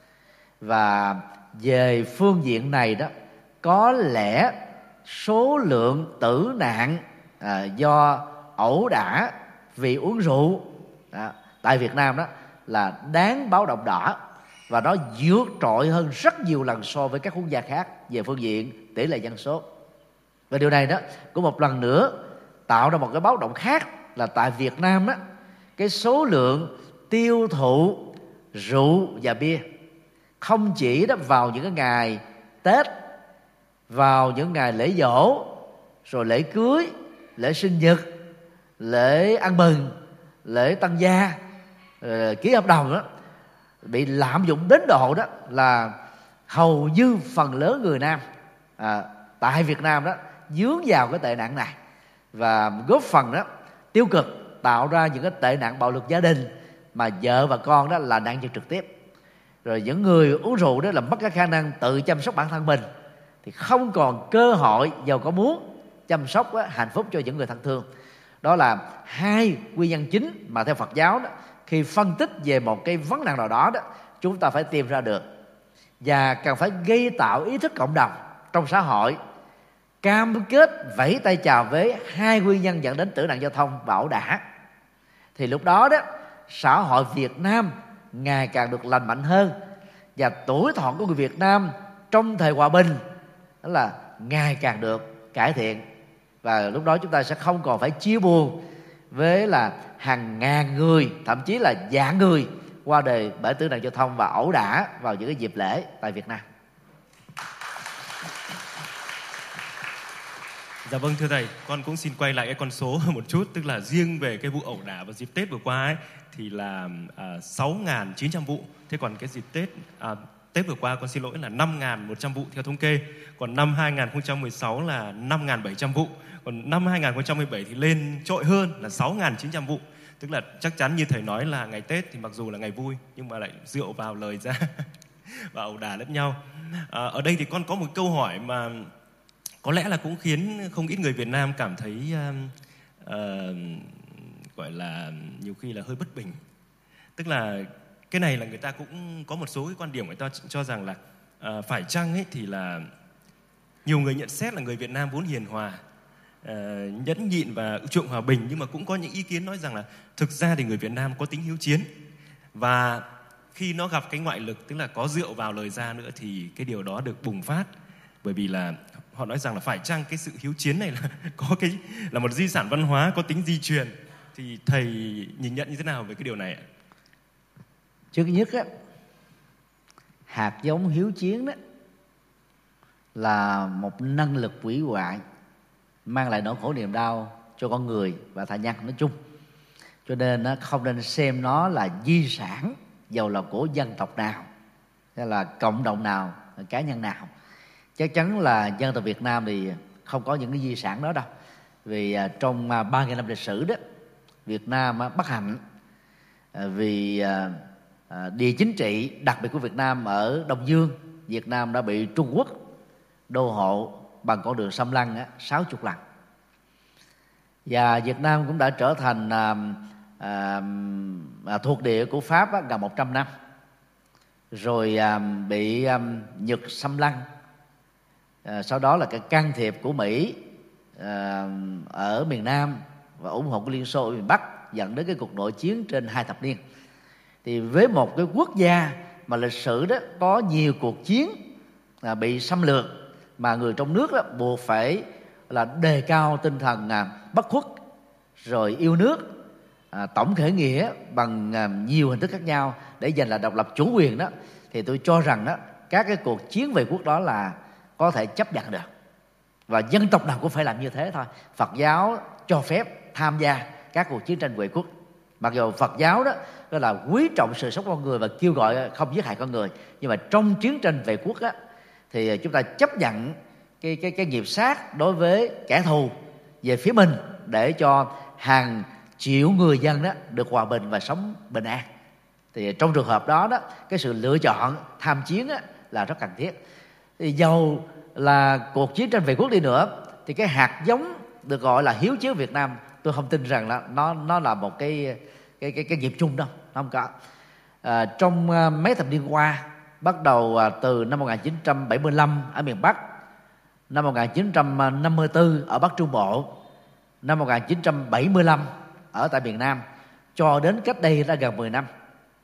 B: Và về phương diện này đó, có lẽ số lượng tử nạn à, do ẩu đả vì uống rượu à, tại Việt Nam đó là đáng báo động đỏ, và nó vượt trội hơn rất nhiều lần so với các quốc gia khác về phương diện tỷ lệ dân số. Và điều này đó cũng một lần nữa tạo ra một cái báo động khác là tại Việt Nam đó, cái số lượng tiêu thụ rượu và bia không chỉ đó vào những cái ngày Tết, vào những ngày lễ giỗ, rồi lễ cưới, lễ sinh nhật, lễ ăn mừng, lễ tăng gia, ký hợp đồng đó, bị lạm dụng đến độ đó là hầu như phần lớn người Nam à, tại Việt Nam đó dướng vào cái tệ nạn này, và góp phần đó tiêu cực tạo ra những cái tệ nạn bạo lực gia đình mà vợ và con đó là nạn nhân trực tiếp. Rồi những người uống rượu đó là mất cái khả năng tự chăm sóc bản thân mình, thì không còn cơ hội giàu có muốn chăm sóc đó, hạnh phúc cho những người thân thương. Đó là hai nguyên nhân chính mà theo Phật giáo đó, khi phân tích về một cái vấn nạn nào đó đó, chúng ta phải tìm ra được, và cần phải gây tạo ý thức cộng đồng trong xã hội, cam kết vẫy tay chào với hai nguyên nhân dẫn đến tử nạn giao thông và ẩu đả. Thì lúc đó đó xã hội Việt Nam ngày càng được lành mạnh hơn, và tuổi thọ của người Việt Nam trong thời hòa bình đó là ngày càng được cải thiện. Và lúc đó chúng ta sẽ không còn phải chia buồn với là hàng ngàn người, thậm chí là vạn người qua đời bởi tử nạn giao thông và ẩu đả vào những cái dịp lễ tại Việt Nam.
A: Dạ vâng, thưa thầy, con cũng xin quay lại cái con số một chút, tức là riêng về cái vụ ẩu đả vào dịp Tết vừa qua ấy thì là à, sáu nghìn chín trăm vụ. Thế còn cái dịp Tết à, Tết vừa qua con xin lỗi là năm nghìn một trăm vụ theo thống kê. Còn năm hai nghìn không trăm mười sáu là năm nghìn bảy trăm vụ. Còn năm hai nghìn không trăm mười bảy thì lên trội hơn là sáu nghìn chín trăm vụ. Tức là chắc chắn như thầy nói là ngày Tết thì mặc dù là ngày vui nhưng mà lại rượu vào lời ra và ẩu đả lẫn nhau. À, ở đây thì con có một câu hỏi mà có lẽ là cũng khiến không ít người Việt Nam cảm thấy uh, uh, gọi là nhiều khi là hơi bất bình. Tức là cái này là người ta cũng có một số cái quan điểm người ta cho rằng là uh, phải chăng ấy thì là nhiều người nhận xét là người Việt Nam vốn hiền hòa, uh, nhẫn nhịn và chuộng hòa bình, nhưng mà cũng có những ý kiến nói rằng là thực ra thì người Việt Nam có tính hiếu chiến, và khi nó gặp cái ngoại lực, tức là có rượu vào lời ra nữa, thì cái điều đó được bùng phát. Bởi vì là họ nói rằng là phải chăng cái sự hiếu chiến này là có cái là một di sản văn hóa có tính di truyền, thì thầy nhìn nhận như thế nào về cái điều này ạ?
B: Trước nhất á, hạt giống hiếu chiến đó là một năng lực hủy hoại, mang lại nỗi khổ niềm đau cho con người và thà nhân nói chung. Cho nên nó không nên xem nó là di sản, dầu là của dân tộc nào hay là cộng đồng nào, cá nhân nào. Chắc chắn là dân tộc Việt Nam thì không có những cái di sản đó đâu. Vì trong ba nghìn năm lịch sử đó, Việt Nam bất hạnh vì địa chính trị đặc biệt của Việt Nam ở Đông Dương, Việt Nam đã bị Trung Quốc đô hộ bằng con đường xâm lăng sáu mươi lần. Và Việt Nam cũng đã trở thành à, à, à, thuộc địa của Pháp á, gần một trăm năm. Rồi à, bị à, Nhật xâm lăng. À, sau đó là cái can thiệp của Mỹ à, ở miền Nam và ủng hộ của Liên Xô ở miền Bắc, dẫn đến cái cuộc nội chiến trên hai thập niên. Thì với một cái quốc gia mà lịch sử đó có nhiều cuộc chiến à, bị xâm lược, mà người trong nước đó buộc phải là đề cao tinh thần à, bất khuất, rồi yêu nước, à, tổng khởi nghĩa bằng à, nhiều hình thức khác nhau để giành lại độc lập chủ quyền đó, thì tôi cho rằng đó các cái cuộc chiến vệ quốc đó là có thể chấp nhận được, và dân tộc nào cũng phải làm như thế thôi. Phật giáo cho phép tham gia các cuộc chiến tranh vệ quốc, mặc dù Phật giáo đó, đó là quý trọng sự sống con người và kêu gọi không giết hại con người, nhưng mà trong chiến tranh vệ quốc á, thì chúng ta chấp nhận cái cái cái nghiệp sát đối với kẻ thù về phía mình để cho hàng triệu người dân đó được hòa bình và sống bình an. Thì trong trường hợp đó đó, cái sự lựa chọn tham chiến á, là rất cần thiết. Thì dầu là cuộc chiến tranh vệ quốc đi nữa, thì cái hạt giống được gọi là hiếu chiến Việt Nam, tôi không tin rằng là nó nó là một cái cái cái cái nghiệp chung đâu, nó không có. À, trong uh, mấy thập niên qua, bắt đầu uh, từ năm một nghìn chín trăm bảy mươi lăm ở miền Bắc, năm một nghìn chín trăm năm mươi tư ở Bắc Trung Bộ, năm một nghìn chín trăm bảy mươi lăm ở tại miền Nam, cho đến cách đây đã gần mười năm,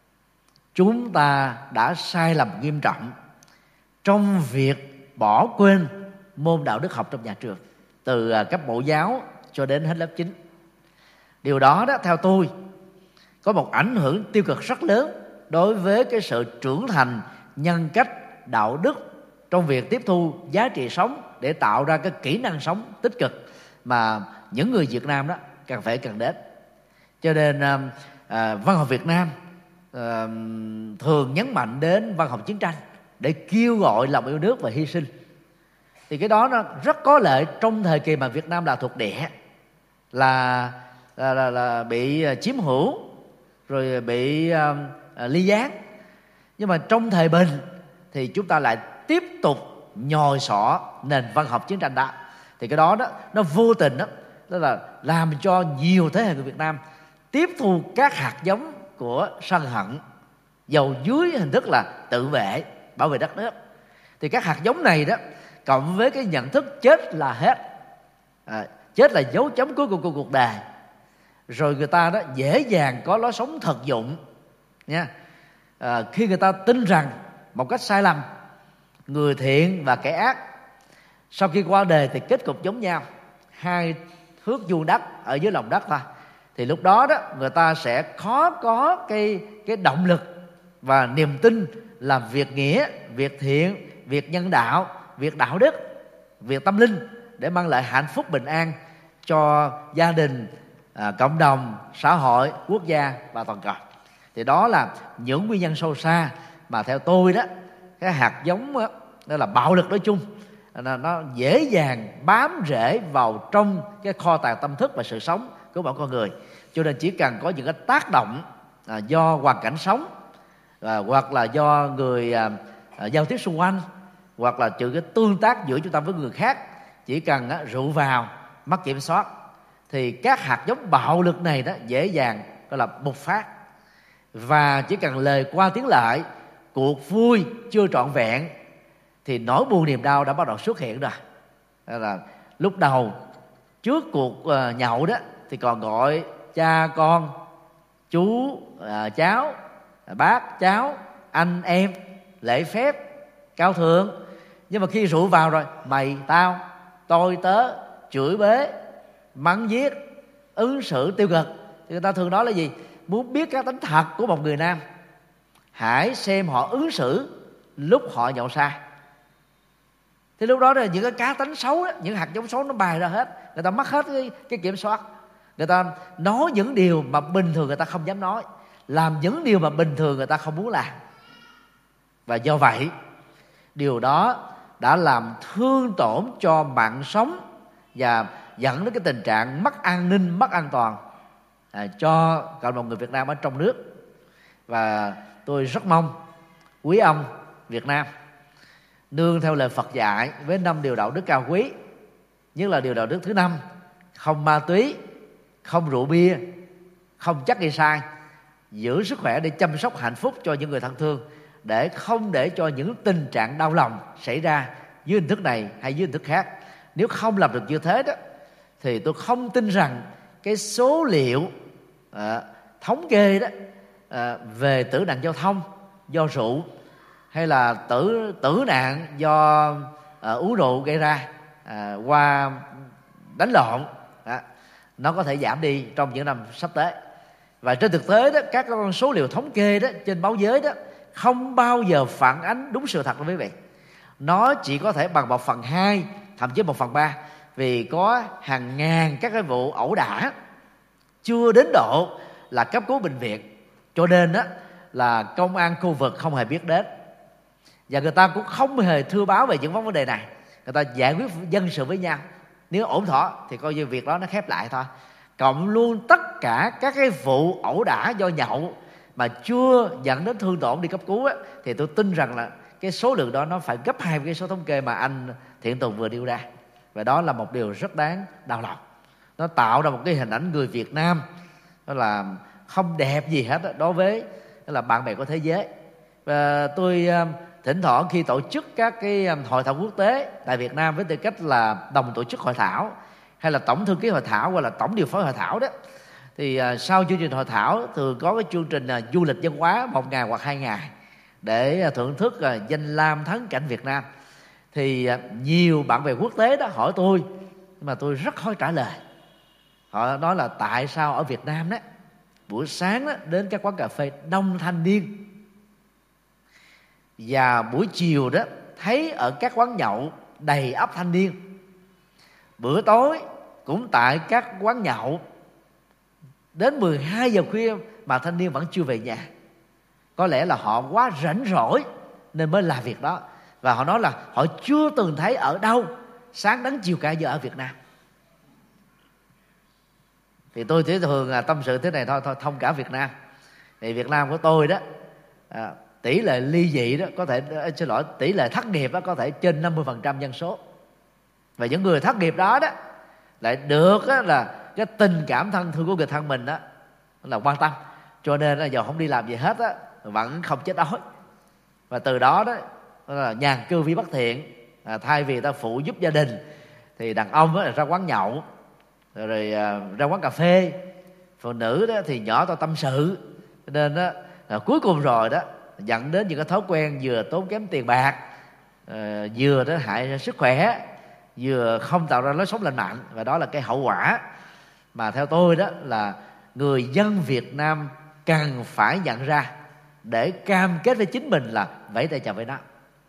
B: chúng ta đã sai lầm nghiêm trọng trong việc bỏ quên môn đạo đức học trong nhà trường, từ cấp mẫu giáo cho đến hết lớp chín. Điều đó đó theo tôi có một ảnh hưởng tiêu cực rất lớn đối với cái sự trưởng thành nhân cách, đạo đức trong việc tiếp thu giá trị sống để tạo ra cái kỹ năng sống tích cực mà những người Việt Nam đó cần phải cần đến. Cho nên à, văn học Việt Nam à, thường nhấn mạnh đến văn học chiến tranh để kêu gọi lòng yêu nước và hy sinh. Thì cái đó nó rất có lợi trong thời kỳ mà Việt Nam là thuộc địa, là là, là, là bị chiếm hữu, rồi bị uh, uh, ly gián. Nhưng mà trong thời bình thì chúng ta lại tiếp tục nhồi sọ nền văn học chiến tranh đó. Thì cái đó đó nó vô tình đó, đó là làm cho nhiều thế hệ người Việt Nam tiếp thu các hạt giống của sân hận, dầu dưới hình thức là tự vệ, bảo vệ đất nước. Thì các hạt giống này đó, cộng với cái nhận thức chết là hết, à, chết là dấu chấm cuối cùng của cuộc đời, rồi người ta đó dễ dàng có lối sống thực dụng nha. À, khi người ta tin rằng một cách sai lầm người thiện và kẻ ác sau khi qua đời thì kết cục giống nhau, hai thước vuông đất ở dưới lòng đất thôi, thì lúc đó đó người ta sẽ khó có cái cái động lực và niềm tin làm việc nghĩa, việc thiện, việc nhân đạo, việc đạo đức, việc tâm linh để mang lại hạnh phúc bình an cho gia đình, à, cộng đồng, xã hội, quốc gia và toàn cầu. Thì đó là những nguyên nhân sâu xa mà theo tôi đó, cái hạt giống đó, đó là bạo lực nói chung, nó, nó dễ dàng bám rễ vào trong cái kho tàng tâm thức và sự sống của mỗi con người. Cho nên chỉ cần có những cái tác động à, do hoàn cảnh sống, à, hoặc là do người à, à, giao tiếp xung quanh, hoặc là trừ cái tương tác giữa chúng ta với người khác, chỉ cần á, rượu vào, mất kiểm soát, thì các hạt giống bạo lực này đó dễ dàng gọi là bộc phát. và chỉ cần lời qua tiếng lại, cuộc vui chưa trọn vẹn thì nỗi buồn niềm đau đã bắt đầu xuất hiện rồi. Đó là lúc đầu trước cuộc uh, nhậu đó thì còn gọi cha con, chú, uh, cháu, bác, cháu, anh, em, lễ phép, cao thượng. Nhưng mà khi rượu vào rồi, mày, tao, tôi, tớ, chửi bới, mắng giết, ứng xử tiêu cực, thì người ta thường nói là gì? Muốn biết cái tính thật của một người nam, hãy xem họ ứng xử lúc họ nhậu say. Thì lúc đó là những cái cá tính xấu đó, những hạt giống xấu nó bày ra hết. Người ta mất hết cái, cái kiểm soát. Người ta nói những điều mà bình thường người ta không dám nói, làm những điều mà bình thường người ta không muốn làm. Và do vậy, điều đó đã làm thương tổn cho mạng sống và dẫn đến cái tình trạng mất an ninh, mất an toàn à, cho cộng đồng người Việt Nam ở trong nước. Và tôi rất mong quý ông Việt Nam nương theo lời Phật dạy với năm điều đạo đức cao quý. Nhất là điều đạo đức thứ năm: không ma túy, không rượu bia, không chất gây sai, giữ sức khỏe để chăm sóc hạnh phúc cho những người thân thương, để không để cho những tình trạng đau lòng xảy ra dưới hình thức này hay dưới hình thức khác. Nếu không làm được như thế đó, thì tôi không tin rằng cái số liệu à, thống kê đó à, về tử nạn giao thông do rượu hay là tử tử nạn do à, uống rượu gây ra à, qua đánh lộn à, nó có thể giảm đi trong những năm sắp tới. Và trên thực tế đó, các con số liệu thống kê đó trên báo giới đó không bao giờ phản ánh đúng sự thật đâu quý vị. Nó chỉ có thể bằng một phần hai, thậm chí một phần ba, vì có hàng ngàn các cái vụ ẩu đả chưa đến độ là cấp cứu bệnh viện, cho nên đó là công an khu vực không hề biết đến, và người ta cũng không hề thưa báo về những vấn đề này. Người ta giải quyết dân sự với nhau, nếu ổn thỏa thì coi như việc đó nó khép lại thôi. Cộng luôn tất cả các cái vụ ẩu đả do nhậu mà chưa dẫn đến thương tổn đi cấp cứu á, thì tôi tin rằng là cái số lượng đó nó phải gấp hai cái số thống kê mà anh Thiện Tùng vừa nêu ra. Và đó là một điều rất đáng đau lòng. Nó tạo ra một cái hình ảnh người Việt Nam đó là không đẹp gì hết đó, đối với đó là bạn bè của thế giới. Và tôi thỉnh thoảng khi tổ chức các cái hội thảo quốc tế tại Việt Nam với tư cách là đồng tổ chức hội thảo hay là tổng thư ký hội thảo hoặc là tổng điều phối hội thảo đó, thì sau chương trình hội thảo thường có cái chương trình du lịch văn hóa một ngày hoặc hai ngày để thưởng thức danh lam thắng cảnh Việt Nam. Thì nhiều bạn bè quốc tế đó hỏi tôi, nhưng mà tôi rất khó trả lời. Họ nói là tại sao ở Việt Nam đó buổi sáng đó, đến các quán cà phê đông thanh niên, và buổi chiều đó thấy ở các quán nhậu đầy ắp thanh niên. Bữa tối cũng tại các quán nhậu đến mười hai giờ khuya mà thanh niên vẫn chưa về nhà. Có lẽ là họ quá rảnh rỗi nên mới làm việc đó. Và họ nói là họ chưa từng thấy ở đâu sáng đến chiều cả giờ ở Việt Nam. Thì tôi thì thường là tâm sự thế này thôi, thôi thông cảm Việt Nam. Thì Việt Nam của tôi đó à, tỷ lệ ly dị đó có thể, xin lỗi, tỷ lệ thất nghiệp đó có thể trên năm mươi phần trăm dân số. Và những người thất nghiệp đó đó lại được đó là cái tình cảm thân thương của người thân mình đó là quan tâm, cho nên là giờ không đi làm gì hết á vẫn không chết đói. Và từ đó đó là nhàn cư vi bất thiện, à, thay vì ta phụ giúp gia đình thì đàn ông đó là ra quán nhậu, rồi, rồi à, ra quán cà phê. Phụ nữ đó thì nhỏ to tâm sự, nên đó à, cuối cùng rồi đó dẫn đến những cái thói quen vừa tốn kém tiền bạc, à, vừa đó hại sức khỏe, vừa không tạo ra lối sống lành mạnh. Và đó là cái hậu quả mà theo tôi đó là người dân Việt Nam cần phải nhận ra để cam kết với chính mình là vẫy tay chào với nó.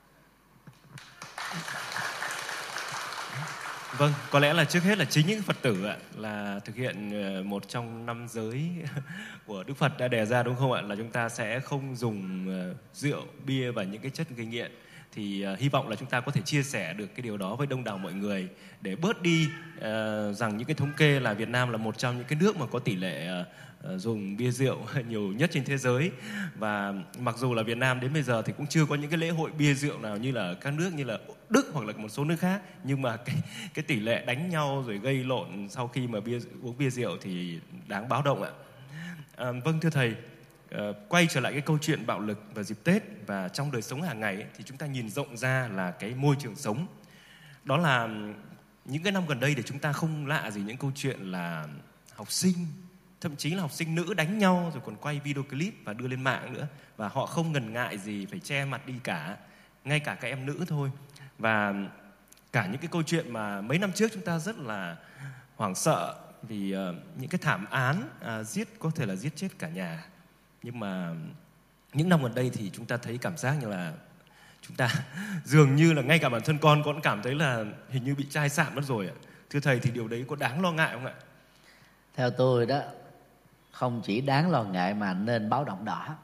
A: Vâng, có lẽ là trước hết là chính những Phật tử ạ, là thực hiện một trong năm giới của Đức Phật đã đề ra, đúng không ạ? Là chúng ta sẽ không dùng rượu, bia và những cái chất gây nghiện. Thì uh, hy vọng là chúng ta có thể chia sẻ được cái điều đó với đông đảo mọi người để bớt đi uh, rằng những cái thống kê là Việt Nam là một trong những cái nước mà có tỷ lệ uh, uh, dùng bia rượu nhiều nhất trên thế giới. Và mặc dù là Việt Nam đến bây giờ thì cũng chưa có những cái lễ hội bia rượu nào như là các nước như là Đức hoặc là một số nước khác, nhưng mà cái, cái tỷ lệ đánh nhau rồi gây lộn sau khi mà bia, uống bia rượu thì đáng báo động ạ. Uh, vâng thưa thầy, uh, quay trở lại cái câu chuyện bạo lực vào dịp Tết và trong đời sống hàng ngày ấy, thì chúng ta nhìn rộng ra là cái môi trường sống. Đó là những cái năm gần đây thì chúng ta không lạ gì những câu chuyện là học sinh, thậm chí là học sinh nữ đánh nhau rồi còn quay video clip và đưa lên mạng nữa. Và họ không ngần ngại gì phải che mặt đi cả, ngay cả các em nữ thôi. Và cả những cái câu chuyện mà mấy năm trước chúng ta rất là hoảng sợ vì uh, những cái thảm án uh, giết có thể là giết chết cả nhà. Nhưng mà những năm gần đây thì chúng ta thấy cảm giác như là chúng ta dường như là ngay cả bản thân con cũng cảm thấy là hình như bị chai sạn mất rồi ạ. Thưa thầy, thì điều đấy có đáng lo ngại không ạ?
B: Theo tôi đó, không chỉ đáng lo ngại mà nên báo động đỏ.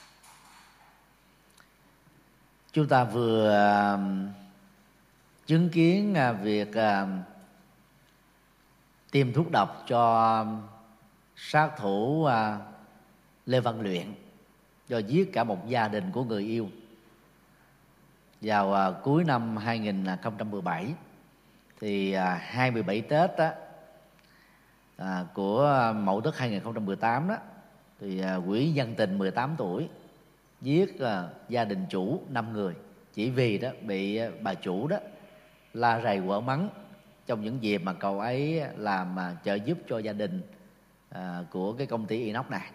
B: Chúng ta vừa uh, chứng kiến uh, việc uh, tiêm thuốc độc cho uh, sát thủ uh, Lê Văn Luyện do giết cả một gia đình của người yêu vào uh, cuối năm hai nghìn không trăm mười bảy. Thì uh, hai mươi bảy Tết đó, uh, của Mậu Tuất hai nghìn không trăm mười tám đó, thì uh, Quỷ Văn Tình mười tám tuổi giết uh, gia đình chủ năm người chỉ vì đó bị uh, bà chủ đó la rầy quở mắng trong những dịp mà cậu ấy làm uh, trợ giúp cho gia đình uh, của cái công ty inox này.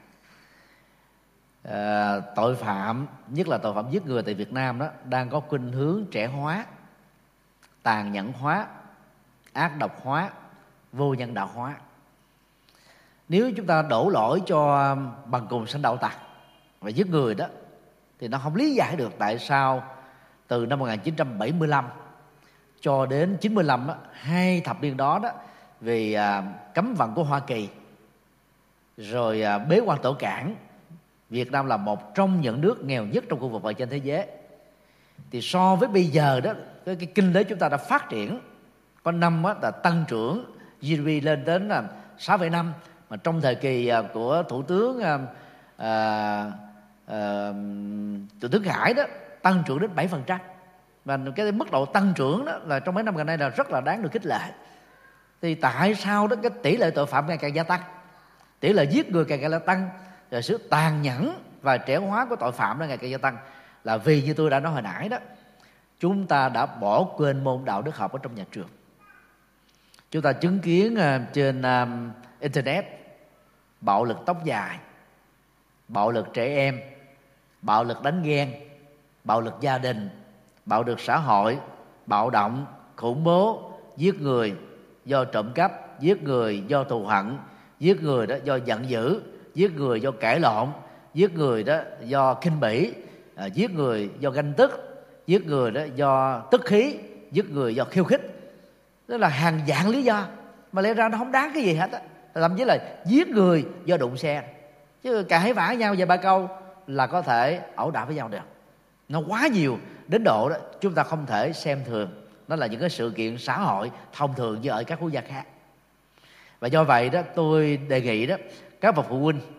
B: Uh, tội phạm, nhất là tội phạm giết người tại Việt Nam đó, đang có khuynh hướng trẻ hóa, tàn nhẫn hóa, ác độc hóa, vô nhân đạo hóa. Nếu chúng ta đổ lỗi cho bằng cùng sanh đạo tặc và giết người đó, thì nó không lý giải được tại sao từ năm một nghìn chín trăm bảy mươi lăm cho đến chín mươi lăm đó, hai thập niên đó đó, vì à, cấm vận của Hoa Kỳ rồi à, bế quan tổ cảng, Việt Nam là một trong những nước nghèo nhất trong khu vực và trên thế giới. Thì so với bây giờ đó, cái, cái kinh tế chúng ta đã phát triển, có năm đó, là tăng trưởng giê đê pê lên đến là sáu phẩy năm, mà trong thời kỳ à, của Thủ tướng à, à, à, Thủ tướng Khải đó tăng trưởng đến bảy phần trăm. Và cái mức độ tăng trưởng đó là trong mấy năm gần đây là rất là đáng được khích lệ. Thì tại sao đó cái tỷ lệ tội phạm ngày càng gia tăng, tỷ lệ giết người ngày càng gia tăng, rồi sự tàn nhẫn và trẻ hóa của tội phạm đó ngày càng gia tăng? Là vì như tôi đã nói hồi nãy đó, chúng ta đã bỏ quên môn đạo đức học ở trong nhà trường. Chúng ta chứng kiến uh, trên uh, internet bạo lực tóc dài, bạo lực trẻ em, bạo lực đánh ghen, bạo lực gia đình, bạo lực xã hội, bạo động, khủng bố, giết người do trộm cắp, giết người do thù hận, giết người đó do giận dữ, giết người do cãi lộn, giết người đó do khinh bỉ, à, giết người do ganh tức, giết người đó do tức khí, giết người do khiêu khích. Đó là hàng vạn lý do mà lẽ ra nó không đáng cái gì hết á. Thậm chí là giết người do đụng xe, chứ cãi vã nhau vài ba câu là có thể ẩu đả với nhau được. Nó quá nhiều đến độ đó chúng ta không thể xem thường. Nó là những cái sự kiện xã hội thông thường như ở các quốc gia khác. Và do vậy đó, tôi đề nghị đó các bậc phụ huynh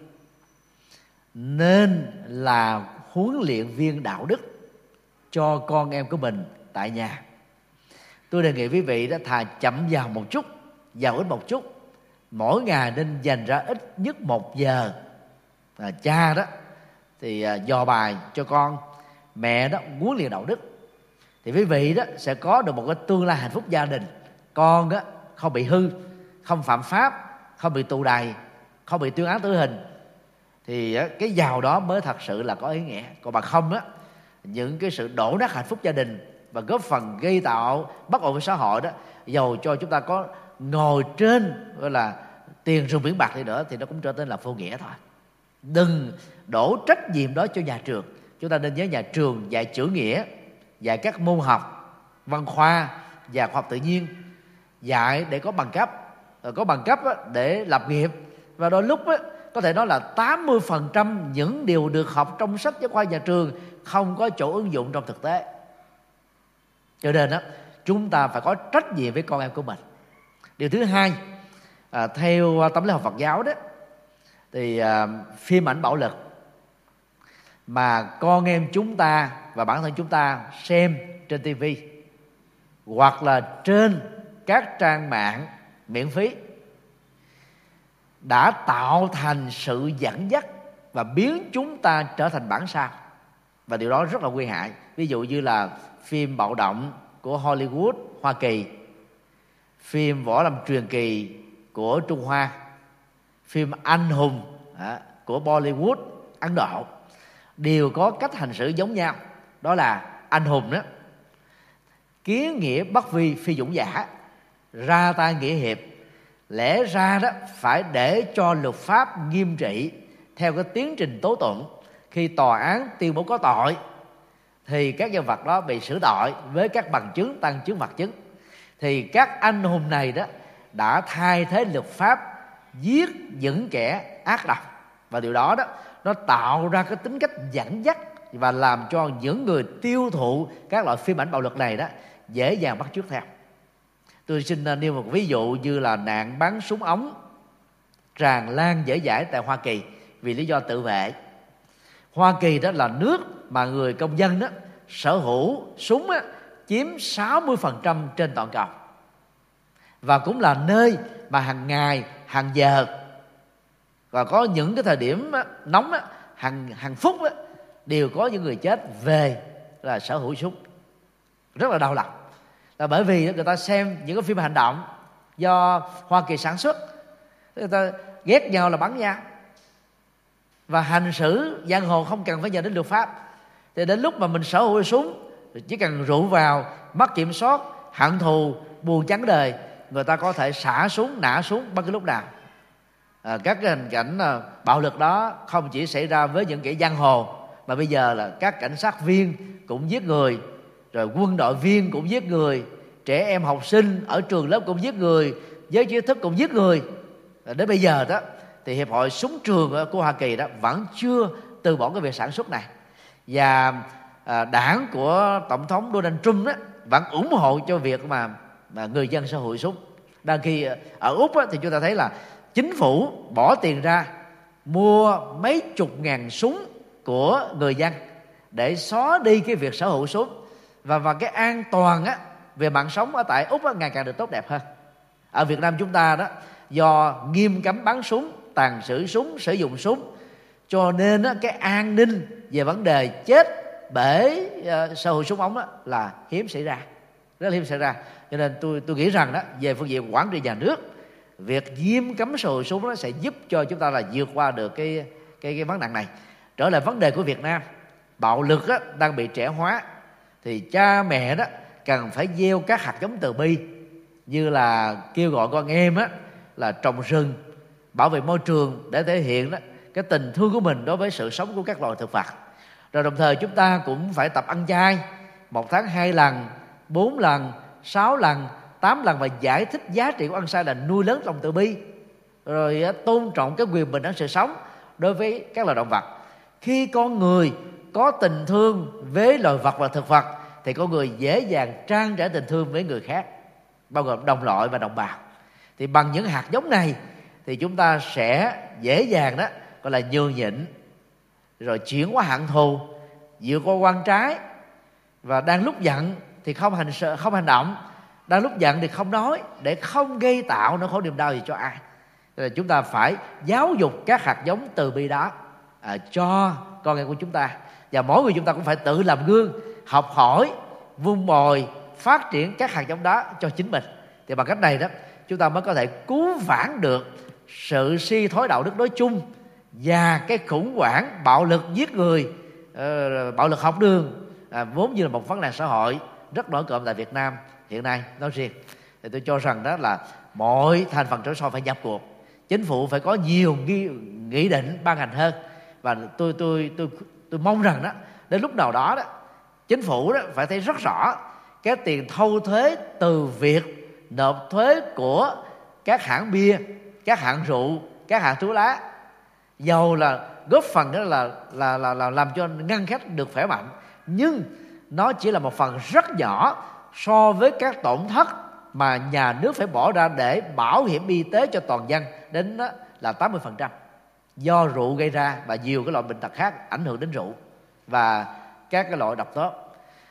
B: nên là huấn luyện viên đạo đức cho con em của mình tại nhà. Tôi đề nghị quý vị đó thà chậm vào một chút, vào ít một chút, mỗi ngày nên dành ra ít nhất một giờ. À, cha đó thì à, dò bài cho con, mẹ đó huấn luyện đạo đức, thì quý vị đó sẽ có được một cái tương lai hạnh phúc gia đình. Con đó không bị hư, không phạm pháp, không bị tù đày, không bị tuyên án tử hình, thì cái giàu đó mới thật sự là có ý nghĩa. Còn bằng không á, những cái sự đổ nát hạnh phúc gia đình và góp phần gây tạo bất ổn với xã hội đó, dầu cho chúng ta có ngồi trên gọi là tiền rừng biển bạc đi nữa thì nó cũng trở nên là vô nghĩa thôi. Đừng đổ trách nhiệm đó cho nhà trường. Chúng ta nên nhớ nhà trường dạy chữ nghĩa, dạy các môn học văn khoa và khoa học tự nhiên, dạy để có bằng cấp, có bằng cấp để lập nghiệp. Và đôi lúc á, có thể nói là tám mươi phần trăm những điều được học trong sách giáo khoa nhà trường không có chỗ ứng dụng trong thực tế. Cho nên á, chúng ta phải có trách nhiệm với con em của mình. Điều thứ hai, à, theo tâm lý học Phật giáo đó, thì à, phim ảnh bạo lực mà con em chúng ta và bản thân chúng ta xem trên ti vi hoặc là trên các trang mạng miễn phí đã tạo thành sự dẫn dắt và biến chúng ta trở thành bản sao, và điều đó rất là nguy hại. Ví dụ như là phim bạo động của Hollywood Hoa Kỳ, phim võ lâm truyền kỳ của Trung Hoa, phim anh hùng của Bollywood Ấn Độ, đều có cách hành xử giống nhau. Đó là anh hùng đó kiến nghĩa bất vi phi dũng giả, ra tay nghĩa hiệp. Lẽ ra đó phải để cho luật pháp nghiêm trị theo cái tiến trình tố tụng. Khi tòa án tuyên bố có tội thì các nhân vật đó bị xử tội với các bằng chứng, tăng chứng, vật chứng. Thì các anh hùng này đó đã thay thế luật pháp giết những kẻ ác độc, và điều đó đó nó tạo ra cái tính cách dẫn dắt và làm cho những người tiêu thụ các loại phim ảnh bạo lực này đó dễ dàng bắt chước theo. Tôi xin nêu một ví dụ như là nạn bắn súng ống tràn lan dễ dãi tại Hoa Kỳ vì lý do tự vệ. Hoa Kỳ đó là nước mà người công dân đó sở hữu súng đó, chiếm sáu mươi phần trăm trên toàn cầu, và cũng là nơi mà hàng ngày, hàng giờ, và có những cái thời điểm nóng đó, hàng hàng phút đó, đều có những người chết về là sở hữu súng. Rất là đau lòng, là bởi vì người ta xem những cái phim hành động do Hoa Kỳ sản xuất, người ta ghét nhau là bắn nhau, và hành xử giang hồ không cần phải nhờ đến luật pháp. Thì đến lúc mà mình sở hữu súng, chỉ cần rượu vào, mất kiểm soát, hận thù, buồn chán đời, người ta có thể xả súng, nã súng bất cứ lúc nào. À, các cái hình cảnh à, bạo lực đó không chỉ xảy ra với những kẻ giang hồ, mà bây giờ là các cảnh sát viên cũng giết người, rồi quân đội viên cũng giết người, trẻ em học sinh ở trường lớp cũng giết người, giới trí thức cũng giết người. À, đến bây giờ đó thì hiệp hội súng trường của Hoa Kỳ đó vẫn chưa từ bỏ cái việc sản xuất này, và à, đảng của tổng thống Donald Trump đó vẫn ủng hộ cho việc mà, mà người dân sở hữu súng. Đang khi ở Úc đó, thì chúng ta thấy là chính phủ bỏ tiền ra mua mấy chục ngàn súng của người dân để xóa đi cái việc sở hữu súng, và và cái an toàn á về mạng sống ở tại Úc á, ngày càng được tốt đẹp hơn. Ở Việt Nam chúng ta đó, do nghiêm cấm bắn súng, tàng trữ súng, sử dụng súng, cho nên á, cái an ninh về vấn đề chết bởi uh, sở hữu súng ống đó là hiếm xảy ra, rất là hiếm xảy ra. Cho nên tôi tôi nghĩ rằng đó, về phương diện quản trị nhà nước, việc nghiêm cấm sở hữu súng nó sẽ giúp cho chúng ta là vượt qua được cái cái cái vấn nạn này. Trở lại vấn đề của Việt Nam, bạo lực á, đang bị trẻ hóa, thì cha mẹ đó cần phải gieo các hạt giống từ bi, như là kêu gọi con em á là trồng rừng, bảo vệ môi trường, để thể hiện đó cái tình thương của mình đối với sự sống của các loài thực vật. Rồi đồng thời chúng ta cũng phải tập ăn chay, một tháng hai lần, bốn lần, sáu lần, tám lần, và giải thích giá trị của ăn chay là nuôi lớn lòng từ bi, rồi tôn trọng cái quyền bình đẳng sự sống đối với các loài động vật. Khi con người có tình thương với loài vật và thực vật thì con người dễ dàng trang trải tình thương với người khác, bao gồm đồng loại và đồng bào. Thì bằng những hạt giống này thì chúng ta sẽ dễ dàng đó gọi là nhường nhịn, rồi chuyển qua hận thù, vượt qua quan trái, và đang lúc giận thì không hành sự, không hành động, đang lúc giận thì không nói, để không gây tạo nỗi khổ niềm đau gì cho ai. Rồi chúng ta phải giáo dục các hạt giống từ bi đó à, cho con em của chúng ta, và mỗi người chúng ta cũng phải tự làm gương, học hỏi, vun bồi, phát triển các hạt giống đó cho chính mình. Thì bằng cách này đó chúng ta mới có thể cứu vãn được sự suy thoái đạo đức nói chung, và cái khủng hoảng bạo lực giết người, uh, bạo lực học đường à, vốn như là một vấn nạn xã hội rất nổi cộm tại Việt Nam hiện nay nói riêng. Thì tôi cho rằng đó là mọi thành phần trong xã hội phải nhập cuộc, chính phủ phải có nhiều nghị, nghị định ban hành hơn, và tôi tôi tôi tôi mong rằng đó đến lúc nào đó đó chính phủ đó phải thấy rất rõ cái tiền thâu thuế từ việc nộp thuế của các hãng bia, các hãng rượu, các hãng thuốc lá, dầu là góp phần đó là, là, là, là làm cho ngân sách được khỏe mạnh, nhưng nó chỉ là một phần rất nhỏ so với các tổn thất mà nhà nước phải bỏ ra để bảo hiểm y tế cho toàn dân, đến đó là tám mươi phần trăm do rượu gây ra, và nhiều cái loại bệnh tật khác ảnh hưởng đến rượu và các cái loại độc tố.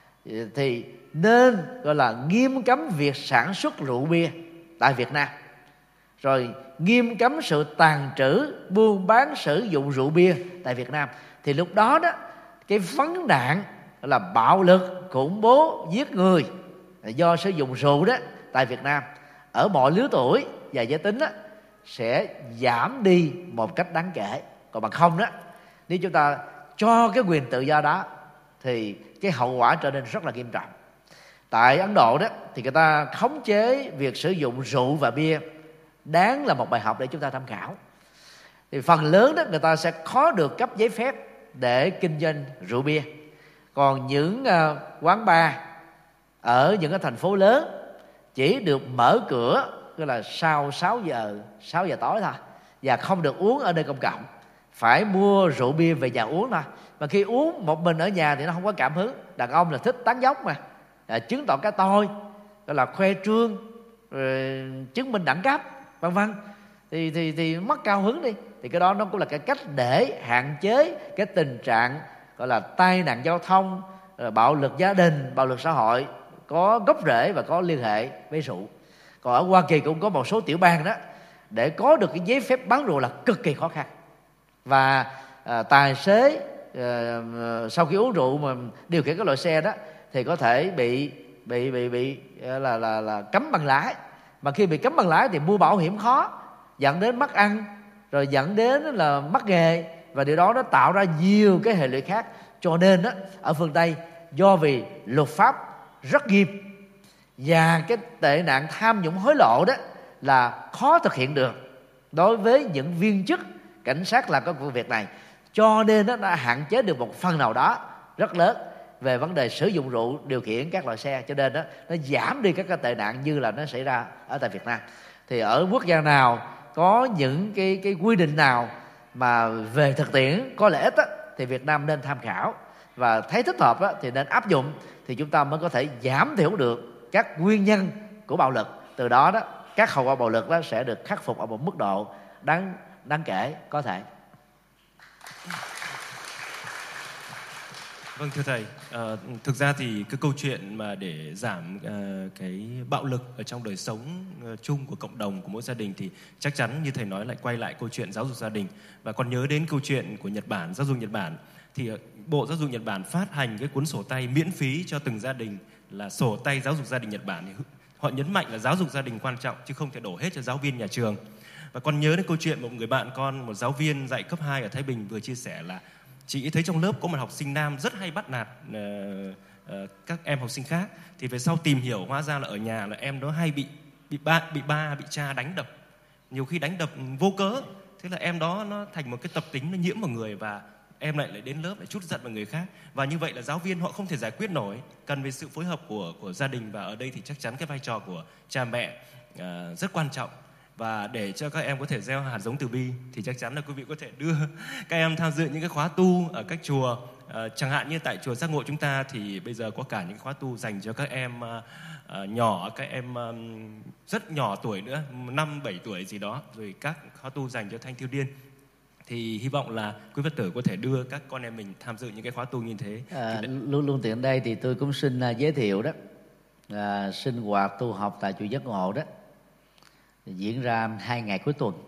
B: Thì nên gọi là nghiêm cấm việc sản xuất rượu bia tại Việt Nam, rồi nghiêm cấm sự tàn trữ, buôn bán, sử dụng rượu bia tại Việt Nam, thì lúc đó đó cái vấn nạn là bạo lực, khủng bố, giết người do sử dụng rượu đó tại Việt Nam ở mọi lứa tuổi và giới tính đó sẽ giảm đi một cách đáng kể. Còn bằng không đó, nếu chúng ta cho cái quyền tự do đó thì cái hậu quả trở nên rất là nghiêm trọng. Tại Ấn Độ đó thì người ta khống chế việc sử dụng rượu và bia, đáng là một bài học để chúng ta tham khảo. Thì phần lớn đó người ta sẽ khó được cấp giấy phép để kinh doanh rượu bia. Còn những uh, quán bar ở những cái thành phố lớn chỉ được mở cửa tức là sau sáu giờ sáu giờ tối thôi, và không được uống ở nơi công cộng, phải mua rượu bia về nhà uống thôi. Mà khi uống một mình ở nhà thì nó không có cảm hứng. Đàn ông là thích tán dóc mà, à, chứng tỏ cái tôi, gọi là khoe trương, rồi chứng minh đẳng cấp, vân vân, thì thì thì mất cao hứng đi. Thì cái đó nó cũng là cái cách để hạn chế cái tình trạng gọi là tai nạn giao thông, bạo lực gia đình, bạo lực xã hội có gốc rễ và có liên hệ với rượu. Còn ở Hoa Kỳ cũng có một số tiểu bang đó, để có được cái giấy phép bán rượu là cực kỳ khó khăn. Và à, tài xế à, sau khi uống rượu mà điều khiển các loại xe đó thì có thể bị bị bị bị là là là cấm bằng lái. Mà khi bị cấm bằng lái thì mua bảo hiểm khó, dẫn đến mất ăn, rồi dẫn đến là mất nghề, và điều đó nó tạo ra nhiều cái hệ lụy khác. Cho nên đó, ở phương Tây do vì luật pháp rất nghiêm và cái tệ nạn tham nhũng hối lộ đó là khó thực hiện được đối với những viên chức cảnh sát làm các vụ việc này, cho nên nó đã hạn chế được một phần nào đó rất lớn về vấn đề sử dụng rượu điều khiển các loại xe. Cho nên đó, nó giảm đi các cái tệ nạn như là nó xảy ra ở tại Việt Nam. Thì ở quốc gia nào có những cái, cái quy định nào mà về thực tiễn có lợi ích á, thì Việt Nam nên tham khảo, và thấy thích hợp á, thì nên áp dụng, thì chúng ta mới có thể giảm thiểu được các nguyên nhân của bạo lực. Từ đó đó các hậu quả bạo lực đó sẽ được khắc phục ở một mức độ đáng đáng kể có thể.
A: Vâng, thưa thầy, à, thực ra thì cái câu chuyện mà để giảm à, cái bạo lực ở trong đời sống à, chung của cộng đồng, của mỗi gia đình, thì chắc chắn như thầy nói lại quay lại câu chuyện giáo dục gia đình. Và còn nhớ đến câu chuyện của Nhật Bản, giáo dục Nhật Bản, thì Bộ Giáo dục Nhật Bản phát hành cái cuốn sổ tay miễn phí cho từng gia đình, là sổ tay giáo dục gia đình Nhật Bản. Thì họ nhấn mạnh là giáo dục gia đình quan trọng chứ không thể đổ hết cho giáo viên nhà trường. Và còn nhớ đến câu chuyện một người bạn con, một giáo viên dạy cấp hai ở Thái Bình vừa chia sẻ là chị thấy trong lớp có một học sinh nam rất hay bắt nạt uh, uh, các em học sinh khác. Thì về sau tìm hiểu hóa ra là ở nhà là em đó hay bị bị ba bị ba bị cha đánh đập, nhiều khi đánh đập vô cớ. Thế là em đó nó thành một cái tập tính, nó nhiễm vào người, và em lại lại đến lớp lại trút giận vào người khác. Và như vậy là giáo viên họ không thể giải quyết nổi, cần về sự phối hợp của của gia đình. Và ở đây thì chắc chắn cái vai trò của cha mẹ uh, rất quan trọng. Và để cho các em có thể gieo hạt giống từ bi thì chắc chắn là quý vị có thể đưa các em tham dự những cái khóa tu ở các chùa. À, chẳng hạn như tại chùa Giác Ngộ chúng ta thì bây giờ có cả những khóa tu dành cho các em à, à, nhỏ, các em à, rất nhỏ tuổi nữa, năm bảy tuổi gì đó, rồi các khóa tu dành cho thanh thiếu niên. Thì hy vọng là quý Phật tử có thể đưa các con em mình tham dự những cái khóa tu như thế.
B: À, luôn luôn tiện đây thì tôi cũng xin uh, giới thiệu đó, à, sinh hoạt tu học tại chùa Giác Ngộ đó diễn ra hai ngày cuối tuần.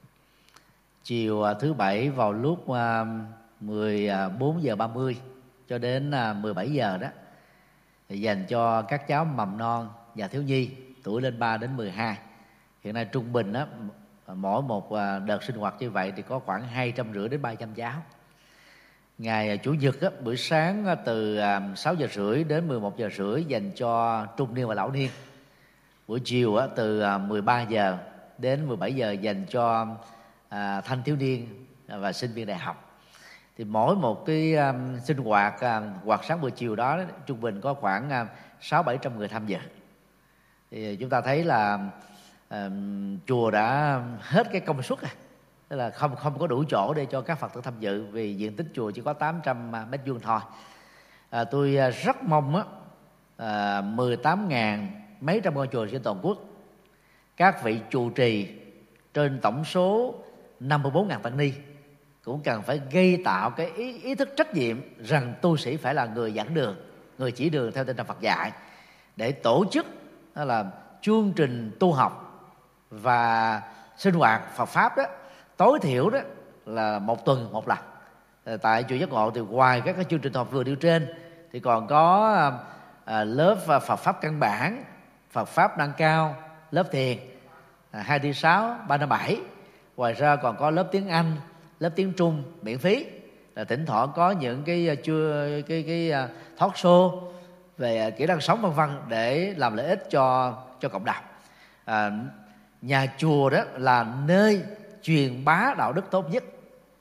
B: Chiều uh, thứ bảy vào lúc uh, mười bốn giờ ba mươi cho đến uh, mười bảy giờ đó, thì dành cho các cháu mầm non và thiếu nhi tuổi lên ba đến mười hai. Hiện nay trung bình đó, mỗi một đợt sinh hoạt như vậy thì có khoảng hai trăm rưỡi đến ba trăm cháu. Ngày Chủ nhật đó, buổi sáng từ sáu giờ rưỡi đến mười một giờ rưỡi dành cho trung niên và lão niên. Buổi chiều đó, từ mười ba giờ đến mười bảy giờ dành cho à, thanh thiếu niên và sinh viên đại học. Thì mỗi một cái um, sinh hoạt uh, hoạt sáng buổi chiều đó, đó trung bình có khoảng sáu bảy trăm người tham dự. Thì chúng ta thấy là uh, chùa đã hết cái công suất, à. Tức là không không có đủ chỗ để cho các Phật tử tham dự, vì diện tích chùa chỉ có tám trăm mét vuông thôi. À, tôi rất mong á, à, mười tám ngàn mấy trăm ngôi chùa trên toàn quốc, các vị trụ trì trên tổng số năm mươi bốn ngàn tăng ni cũng cần phải gây tạo cái ý, ý thức trách nhiệm rằng tu sĩ phải là người dẫn đường, người chỉ đường theo tinh thần Phật dạy, để tổ chức đó là chương trình tu học và sinh hoạt Phật pháp đó tối thiểu đó là một tuần một lần. Tại chùa Giác Ngộ thì ngoài các cái chương trình học vừa nêu trên thì còn có à, lớp Phật pháp căn bản, Phật pháp nâng cao, lớp thiền à, hai thứ sáu, ba năm bảy. Ngoài ra còn có lớp tiếng Anh, lớp tiếng Trung miễn phí. Là thỉnh thoảng có những cái chưa cái cái, cái talk show về kỹ năng sống vân vân để làm lợi ích cho cho cộng đồng. À, nhà chùa đó là nơi truyền bá đạo đức tốt nhất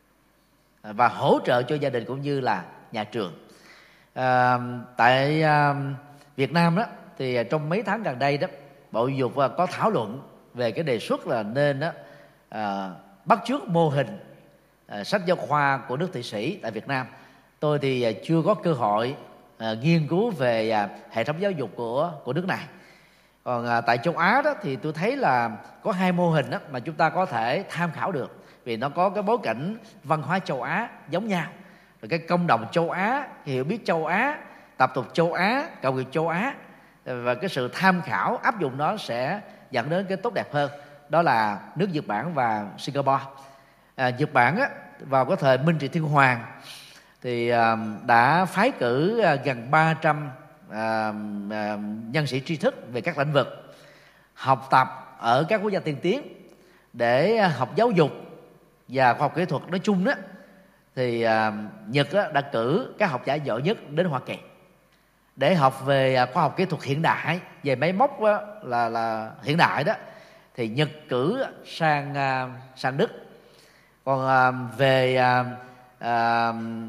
B: và hỗ trợ cho gia đình cũng như là nhà trường. À, tại à, Việt Nam đó thì trong mấy tháng gần đây đó, Bộ Giáo dục có thảo luận về cái đề xuất là nên đó, à, bắt chước mô hình à, sách giáo khoa của nước Thụy Sĩ tại Việt Nam. Tôi thì à, chưa có cơ hội à, nghiên cứu về à, hệ thống giáo dục của của nước này. Còn à, tại châu Á đó thì tôi thấy là có hai mô hình đó mà chúng ta có thể tham khảo được, vì nó có cái bối cảnh văn hóa châu Á giống nhau, rồi cái cộng đồng châu Á, hiểu biết châu Á, tập tục châu Á, cầu nguyện châu Á, và cái sự tham khảo áp dụng nó sẽ dẫn đến cái tốt đẹp hơn. Đó là nước Nhật Bản và Singapore. À, Nhật Bản á, vào cái thời Minh Trị Thiên Hoàng thì à, đã phái cử à, gần ba trăm à, à, nhân sĩ tri thức về các lĩnh vực học tập ở các quốc gia tiên tiến để học giáo dục và khoa học kỹ thuật nói chung đó. Thì à, Nhật đó đã cử các học giả giỏi nhất đến Hoa Kỳ để học về à, khoa học kỹ thuật hiện đại, về máy móc đó, là là hiện đại đó. Thì Nhật cử sang à, sang Đức. Còn à, về à, à,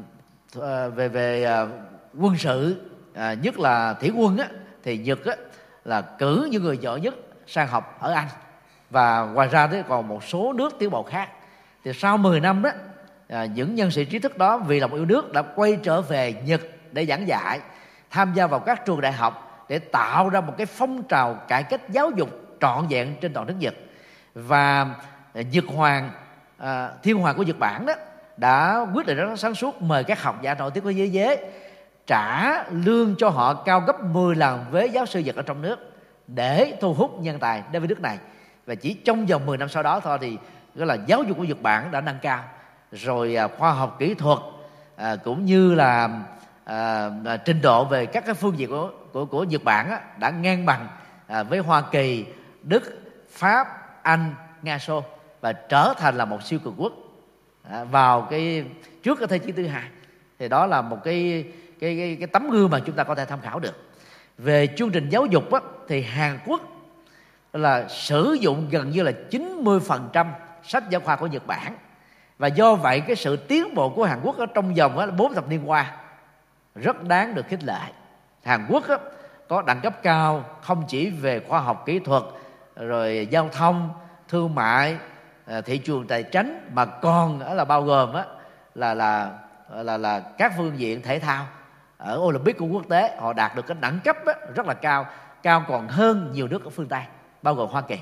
B: về về à, quân sự, à, nhất là thủy quân á, thì Nhật á, là cử những người giỏi nhất sang học ở Anh. Và ngoài ra thì còn một số nước tiến bộ khác. Thì sau mười năm đó, à, những nhân sĩ trí thức đó vì lòng yêu nước đã quay trở về Nhật để giảng dạy, tham gia vào các trường đại học để tạo ra một cái phong trào cải cách giáo dục trọn vẹn trên toàn nước Nhật. Và Nhật Hoàng, à, Thiên Hoàng của Nhật Bản đó đã quyết định rất sáng suốt mời các học giả nổi tiếng của thế giới, trả lương cho họ cao gấp mười lần với giáo sư Nhật ở trong nước để thu hút nhân tài đến với nước này. Và chỉ trong vòng mười năm sau đó thôi thì gọi là giáo dục của Nhật Bản đã nâng cao, rồi à, khoa học kỹ thuật à, cũng như là à, à, trình độ về các cái phương diện của của, của Nhật Bản á, đã ngang bằng à, với Hoa Kỳ, Đức, Pháp, Anh, Nga, Xô, và trở thành là một siêu cường quốc à, vào cái trước cái thế chiến thứ hai. Thì đó là một cái cái cái, cái tấm gương mà chúng ta có thể tham khảo được. Về chương trình giáo dục á, thì Hàn Quốc là sử dụng gần như là chín mươi phần trăm sách giáo khoa của Nhật Bản. Và do vậy cái sự tiến bộ của Hàn Quốc ở trong vòng bốn thập niên qua rất đáng được khích lệ. Hàn Quốc á, có đẳng cấp cao không chỉ về khoa học kỹ thuật, rồi giao thông, thương mại, thị trường tài chính, mà còn là bao gồm á, là, là là là các phương diện thể thao. Ở Olympic của quốc tế họ đạt được cái đẳng cấp á, rất là cao, cao còn hơn nhiều nước ở phương Tây, bao gồm Hoa Kỳ.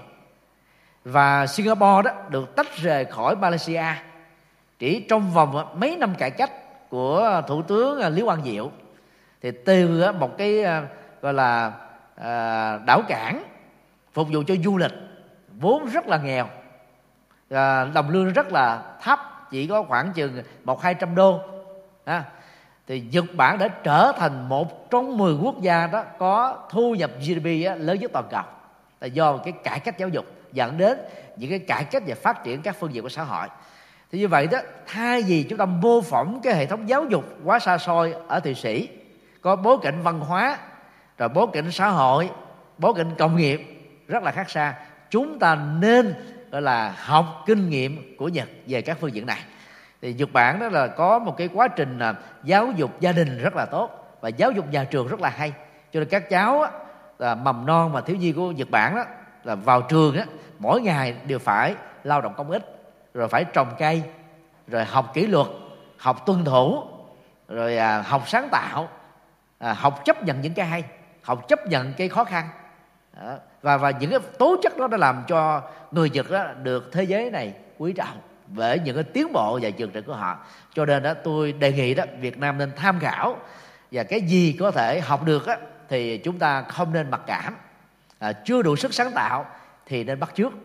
B: Và Singapore đó được tách rời khỏi Malaysia chỉ trong vòng mấy năm cải cách của Thủ tướng Lý Quang Diệu. Thì từ một cái gọi là đảo cảng phục vụ cho du lịch vốn rất là nghèo, đồng lương rất là thấp, chỉ có khoảng chừng một hai trăm đô à, thì Nhật Bản đã trở thành một trong mười quốc gia đó có thu nhập giê đê pê lớn nhất toàn cầu, là do cái cải cách giáo dục dẫn đến những cái cải cách và phát triển các phương diện của xã hội. Thì như vậy đó, thay vì chúng ta mô phỏng cái hệ thống giáo dục quá xa xôi ở Thụy Sĩ, có bối cảnh văn hóa, rồi bối cảnh xã hội, bối cảnh công nghiệp rất là khác xa, chúng ta nên gọi là học kinh nghiệm của Nhật về các phương diện này. Thì Nhật Bản đó là có một cái quá trình là giáo dục gia đình rất là tốt và giáo dục nhà trường rất là hay. Cho nên các cháu á, là mầm non và thiếu nhi của Nhật Bản đó, là vào trường á, mỗi ngày đều phải lao động công ích, rồi phải trồng cây, rồi học kỷ luật, học tuân thủ, rồi à, học sáng tạo, à, học chấp nhận những cái hay, học chấp nhận cái khó khăn. Đó. Và, và những cái tố chất đó đã làm cho người Nhật đó được thế giới này quý trọng bởi những cái tiến bộ và chương trình của họ. Cho nên đó tôi đề nghị đó Việt Nam nên tham khảo, và cái gì có thể học được đó, thì chúng ta không nên mặc cảm. À, chưa đủ sức sáng tạo thì nên bắt chước.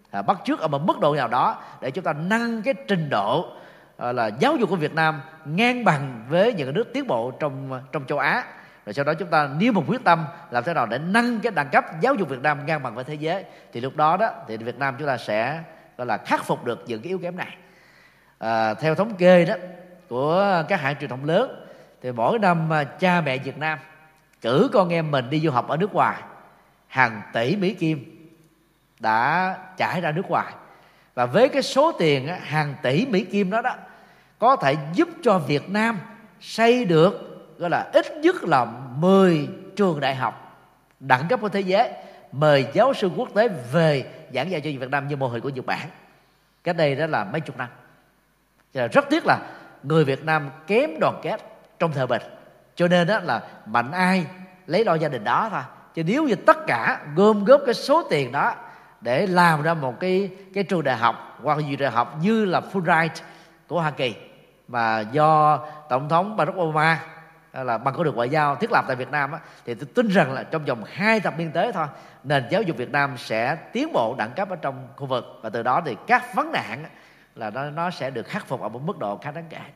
B: à, bắt chước ở một mức độ nào đó để chúng ta nâng cái trình độ à, là giáo dục của Việt Nam ngang bằng với những nước tiến bộ trong trong châu Á. Rồi sau đó chúng ta nếu một quyết tâm làm thế nào để nâng cái đẳng cấp giáo dục Việt Nam ngang bằng với thế giới, thì lúc đó đó thì Việt Nam chúng ta sẽ gọi là khắc phục được những cái yếu kém này. À, theo thống kê đó của các hãng truyền thông lớn thì mỗi năm cha mẹ Việt Nam cử con em mình đi du học ở nước ngoài, hàng tỷ Mỹ Kim đã chảy ra nước ngoài. Và với cái số tiền hàng tỷ Mỹ Kim đó đó có thể giúp cho Việt Nam xây được gọi là ít nhất là mười trường đại học đẳng cấp của thế giới, mời giáo sư quốc tế về giảng dạy cho Việt Nam như mô hình của Nhật Bản cách đây đó là mấy chục năm. Rất tiếc là người Việt Nam kém đoàn kết trong thời bình, cho nên đó là mạnh ai lấy lo gia đình đó thôi. Chứ nếu như tất cả gom góp cái số tiền đó để làm ra một cái cái trường đại học hoặc nhiều đại học như là Fulbright của Hoa Kỳ mà do Tổng thống Barack Obama là bằng con đường ngoại giao thiết lập tại Việt Nam á, thì tôi tin rằng là trong vòng hai thập niên tới thôi, nền giáo dục Việt Nam sẽ tiến bộ đẳng cấp ở trong khu vực, và từ đó thì các vấn nạn là nó nó sẽ được khắc phục ở một mức độ khá đáng kể.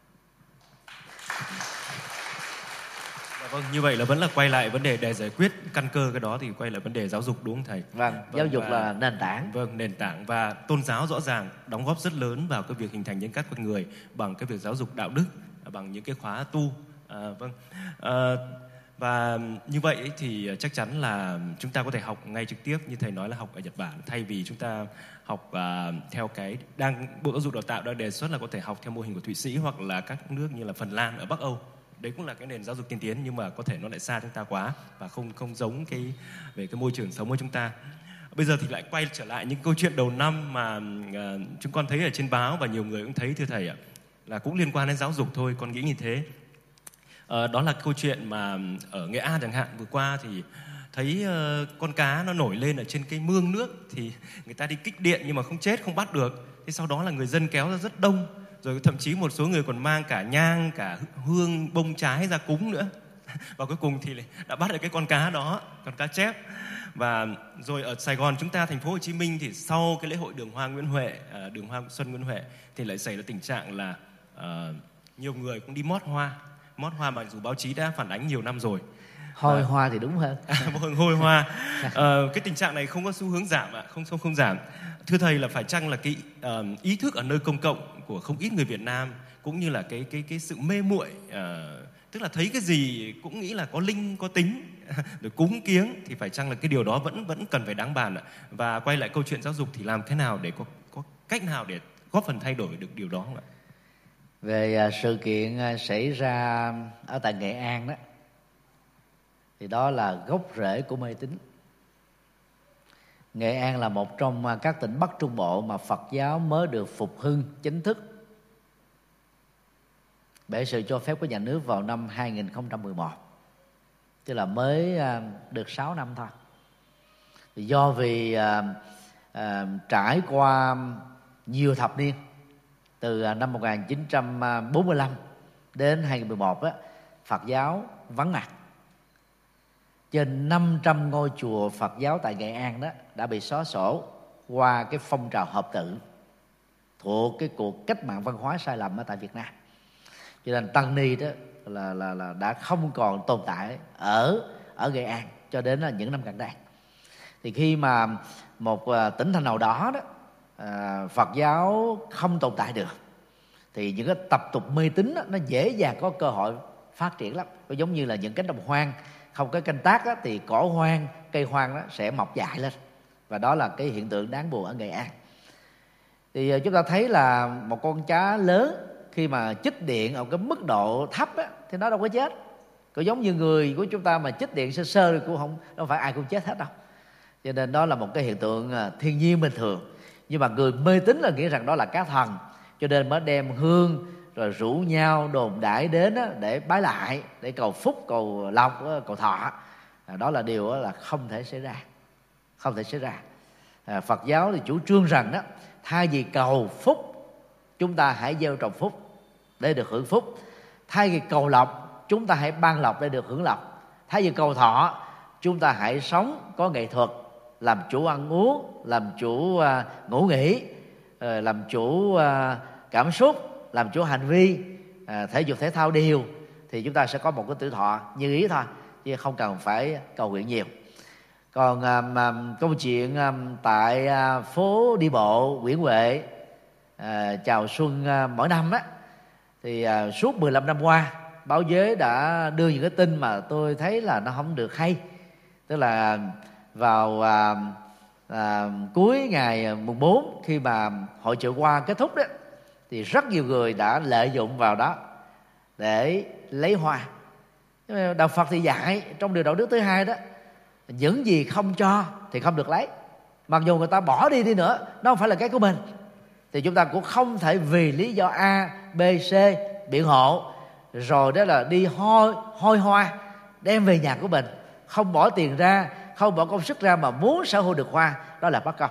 A: Vâng, như vậy là vẫn là quay lại vấn đề để giải quyết căn cơ cái đó thì quay lại vấn đề giáo dục, đúng không thầy?
B: Vâng,
A: vâng
B: giáo dục
A: và,
B: là nền tảng.
A: Vâng, nền tảng, và tôn giáo rõ ràng đóng góp rất lớn vào cái việc hình thành nhân cách con người bằng cái việc giáo dục đạo đức, bằng những cái khóa tu. À, vâng, à, và như vậy thì chắc chắn là chúng ta có thể học ngay trực tiếp như thầy nói là học ở Nhật Bản, thay vì chúng ta học uh, theo cái đang Bộ Giáo dục Đào tạo đang đề xuất là có thể học theo mô hình của Thụy Sĩ hoặc là các nước như là Phần Lan ở Bắc Âu. Đấy cũng là cái nền giáo dục tiên tiến, nhưng mà có thể nó lại xa chúng ta quá và không không giống cái về cái môi trường sống của chúng ta. Bây giờ thì lại quay trở lại những câu chuyện đầu năm mà uh, chúng con thấy ở trên báo và nhiều người cũng thấy, thưa thầy ạ, là cũng liên quan đến giáo dục thôi, con nghĩ như thế. Uh, đó là câu chuyện mà ở Nghệ An chẳng hạn, vừa qua thì thấy uh, con cá nó nổi lên ở trên cái mương nước, thì người ta đi kích điện nhưng mà không chết, không bắt được. Thế sau đó là người dân kéo ra rất đông, rồi thậm chí một số người còn mang cả nhang, cả hương, bông trái ra cúng nữa. Và cuối cùng thì đã bắt được cái con cá đó, con cá chép. Và rồi ở Sài Gòn chúng ta, thành phố Hồ Chí Minh, thì sau cái lễ hội đường hoa Nguyễn Huệ, đường hoa Xuân Nguyễn Huệ, thì lại xảy ra tình trạng là uh, nhiều người cũng đi mót hoa. Mót hoa mà dù báo chí đã phản ánh nhiều năm rồi.
B: Hôi à, hoa thì đúng hơn.
A: À, hôi hoa. À, cái tình trạng này không có xu hướng giảm ạ, không không không giảm. Thưa thầy, là phải chăng là cái uh, ý thức ở nơi công cộng của không ít người Việt Nam, cũng như là cái cái cái sự mê muội, uh, tức là thấy cái gì cũng nghĩ là có linh có tính, rồi cúng kiếng, thì phải chăng là cái điều đó vẫn vẫn cần phải đáng bàn ạ. Và quay lại câu chuyện giáo dục thì làm thế nào để có có cách nào để góp phần thay đổi được điều đó không ạ?
B: Về sự kiện xảy ra ở tại Nghệ An đó, thì đó là gốc rễ của mê tín. Nghệ An là một trong các tỉnh Bắc Trung Bộ mà Phật giáo mới được phục hưng chính thức bởi sự cho phép của nhà nước vào năm hai nghìn không trăm mười một, tức là mới được sáu năm thôi. Do vì à, à, trải qua nhiều thập niên, từ năm một nghìn chín trăm bốn mươi lăm đến hai nghìn không trăm mười một á, Phật giáo vắng mặt. Trên năm trăm ngôi chùa Phật giáo tại Nghệ An đó đã bị xóa sổ qua cái phong trào hợp tự thuộc cái cuộc cách mạng văn hóa sai lầm ở tại Việt Nam. Cho nên tăng ni đó là là là đã không còn tồn tại ở ở Nghệ An cho đến là những năm gần đây. Thì khi mà một tỉnh thành nào đó đó à, Phật giáo không tồn tại được, thì những cái tập tục mê tín đó, nó dễ dàng có cơ hội phát triển lắm. Nó giống như là những cánh đồng hoang không có canh tác đó, thì cỏ hoang, cây hoang đó sẽ mọc dại lên. Và đó là cái hiện tượng đáng buồn ở Nghệ An. Thì chúng ta thấy là một con cá lớn khi mà chích điện ở cái mức độ thấp á, thì nó đâu có chết. Có giống như người của chúng ta mà chích điện sơ sơ thì cũng không, không phải ai cũng chết hết đâu. Cho nên đó là một cái hiện tượng thiên nhiên bình thường. Nhưng mà người mê tín là nghĩ rằng đó là cá thần, cho nên mới đem hương rồi rủ nhau đồn đãi đến đó để bái lại, để cầu phúc, cầu lộc, cầu thọ. Đó là điều là không thể xảy ra, không thể xảy ra. À, Phật giáo thì chủ trương rằng đó, thay vì cầu phúc, chúng ta hãy gieo trồng phúc để được hưởng phúc. Thay vì cầu lộc, chúng ta hãy ban lộc để được hưởng lộc. Thay vì cầu thọ, chúng ta hãy sống có nghệ thuật làm chủ ăn uống, làm chủ à, ngủ nghỉ, à, làm chủ à, cảm xúc, làm chủ hành vi, à, thể dục thể thao đều, thì chúng ta sẽ có một cái tuổi thọ như ý thôi, chứ không cần phải cầu nguyện nhiều. Còn à, mà, câu chuyện à, tại à, phố đi bộ Nguyễn Huệ à, chào xuân à, mỗi năm á, thì à, suốt mười lăm năm qua báo giới đã đưa những cái tin mà tôi thấy là nó không được hay. Tức là vào à, à, cuối ngày mùng bốn, khi mà hội chợ hoa kết thúc đó, thì rất nhiều người đã lợi dụng vào đó để lấy hoa. Đạo Phật thì dạy trong điều đạo đức thứ hai đó, những gì không cho thì không được lấy. Mặc dù người ta bỏ đi đi nữa, nó không phải là cái của mình, thì chúng ta cũng không thể vì lý do A, B, C biện hộ rồi đó là đi hôi, hôi hoa đem về nhà của mình, không bỏ tiền ra, không bỏ công sức ra mà muốn sở hữu được hoa. Đó là bất công.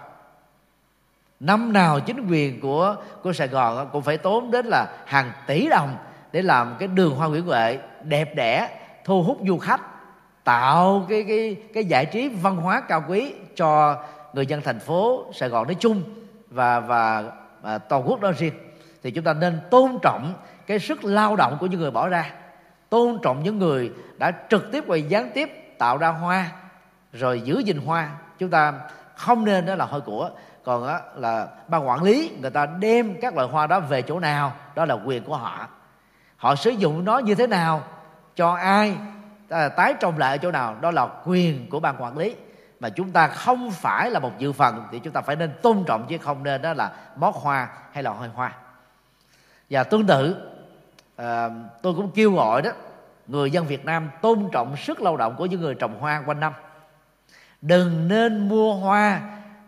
B: Năm nào chính quyền của, của Sài Gòn cũng phải tốn đến là hàng tỷ đồng để làm cái đường hoa Nguyễn Huệ đẹp đẽ, thu hút du khách, tạo cái, cái, cái giải trí văn hóa cao quý cho người dân thành phố Sài Gòn nói chung và, và, và toàn quốc nói riêng. Thì chúng ta nên tôn trọng cái sức lao động của những người bỏ ra, tôn trọng những người đã trực tiếp và gián tiếp tạo ra hoa rồi giữ gìn hoa. Chúng ta không nên đó là hôi của. Còn đó là ban quản lý người ta đem các loại hoa đó về chỗ nào, đó là quyền của họ. Họ sử dụng nó như thế nào, cho ai, tái trồng lại ở chỗ nào, đó là quyền của ban quản lý. Mà chúng ta không phải là một dự phần, thì chúng ta phải nên tôn trọng, chứ không nên đó là mót hoa hay là hôi hoa. Và tương tự à, tôi cũng kêu gọi đó người dân Việt Nam tôn trọng sức lao động của những người trồng hoa quanh năm. Đừng nên mua hoa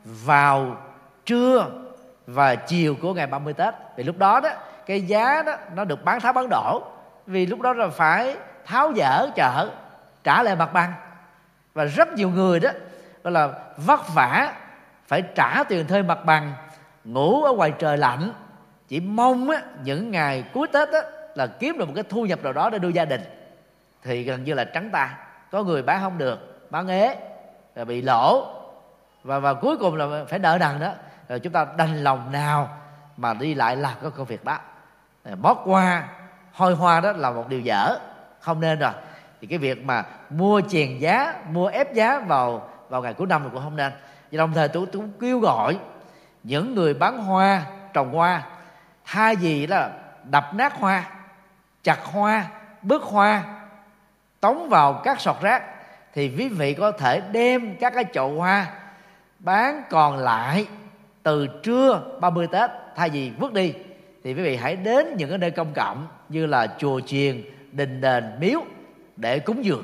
B: vào trưa và chiều của ngày ba mươi Tết, vì lúc đó đó cái giá đó nó được bán tháo bán đổ, vì lúc đó là phải tháo dỡ chợ, trả lại mặt bằng. Và rất nhiều người đó, đó là vất vả phải trả tiền thuê mặt bằng, ngủ ở ngoài trời lạnh, chỉ mong á, những ngày cuối Tết á, là kiếm được một cái thu nhập nào đó để nuôi gia đình, thì gần như là trắng tay. Có người bán không được, bán ế, rồi bị lỗ, và, và cuối cùng là phải nợ nần đó. Rồi chúng ta đành lòng nào mà đi lại làm cái công việc đó. Bót hoa, hôi hoa đó là một điều dở, không nên rồi. Thì cái việc mà mua chèn giá, mua ép giá vào vào ngày cuối năm thì cũng không nên. Và đồng thời tôi cũng kêu gọi những người bán hoa, trồng hoa, thay vì là đập nát hoa, chặt hoa, bứt hoa, tống vào các sọt rác, thì quý vị có thể đem các cái chậu hoa bán còn lại từ trưa ba mươi Tết, thay vì vứt đi, thì quý vị hãy đến những cái nơi công cộng như là chùa chiền, đình đền, miếu để cúng dường.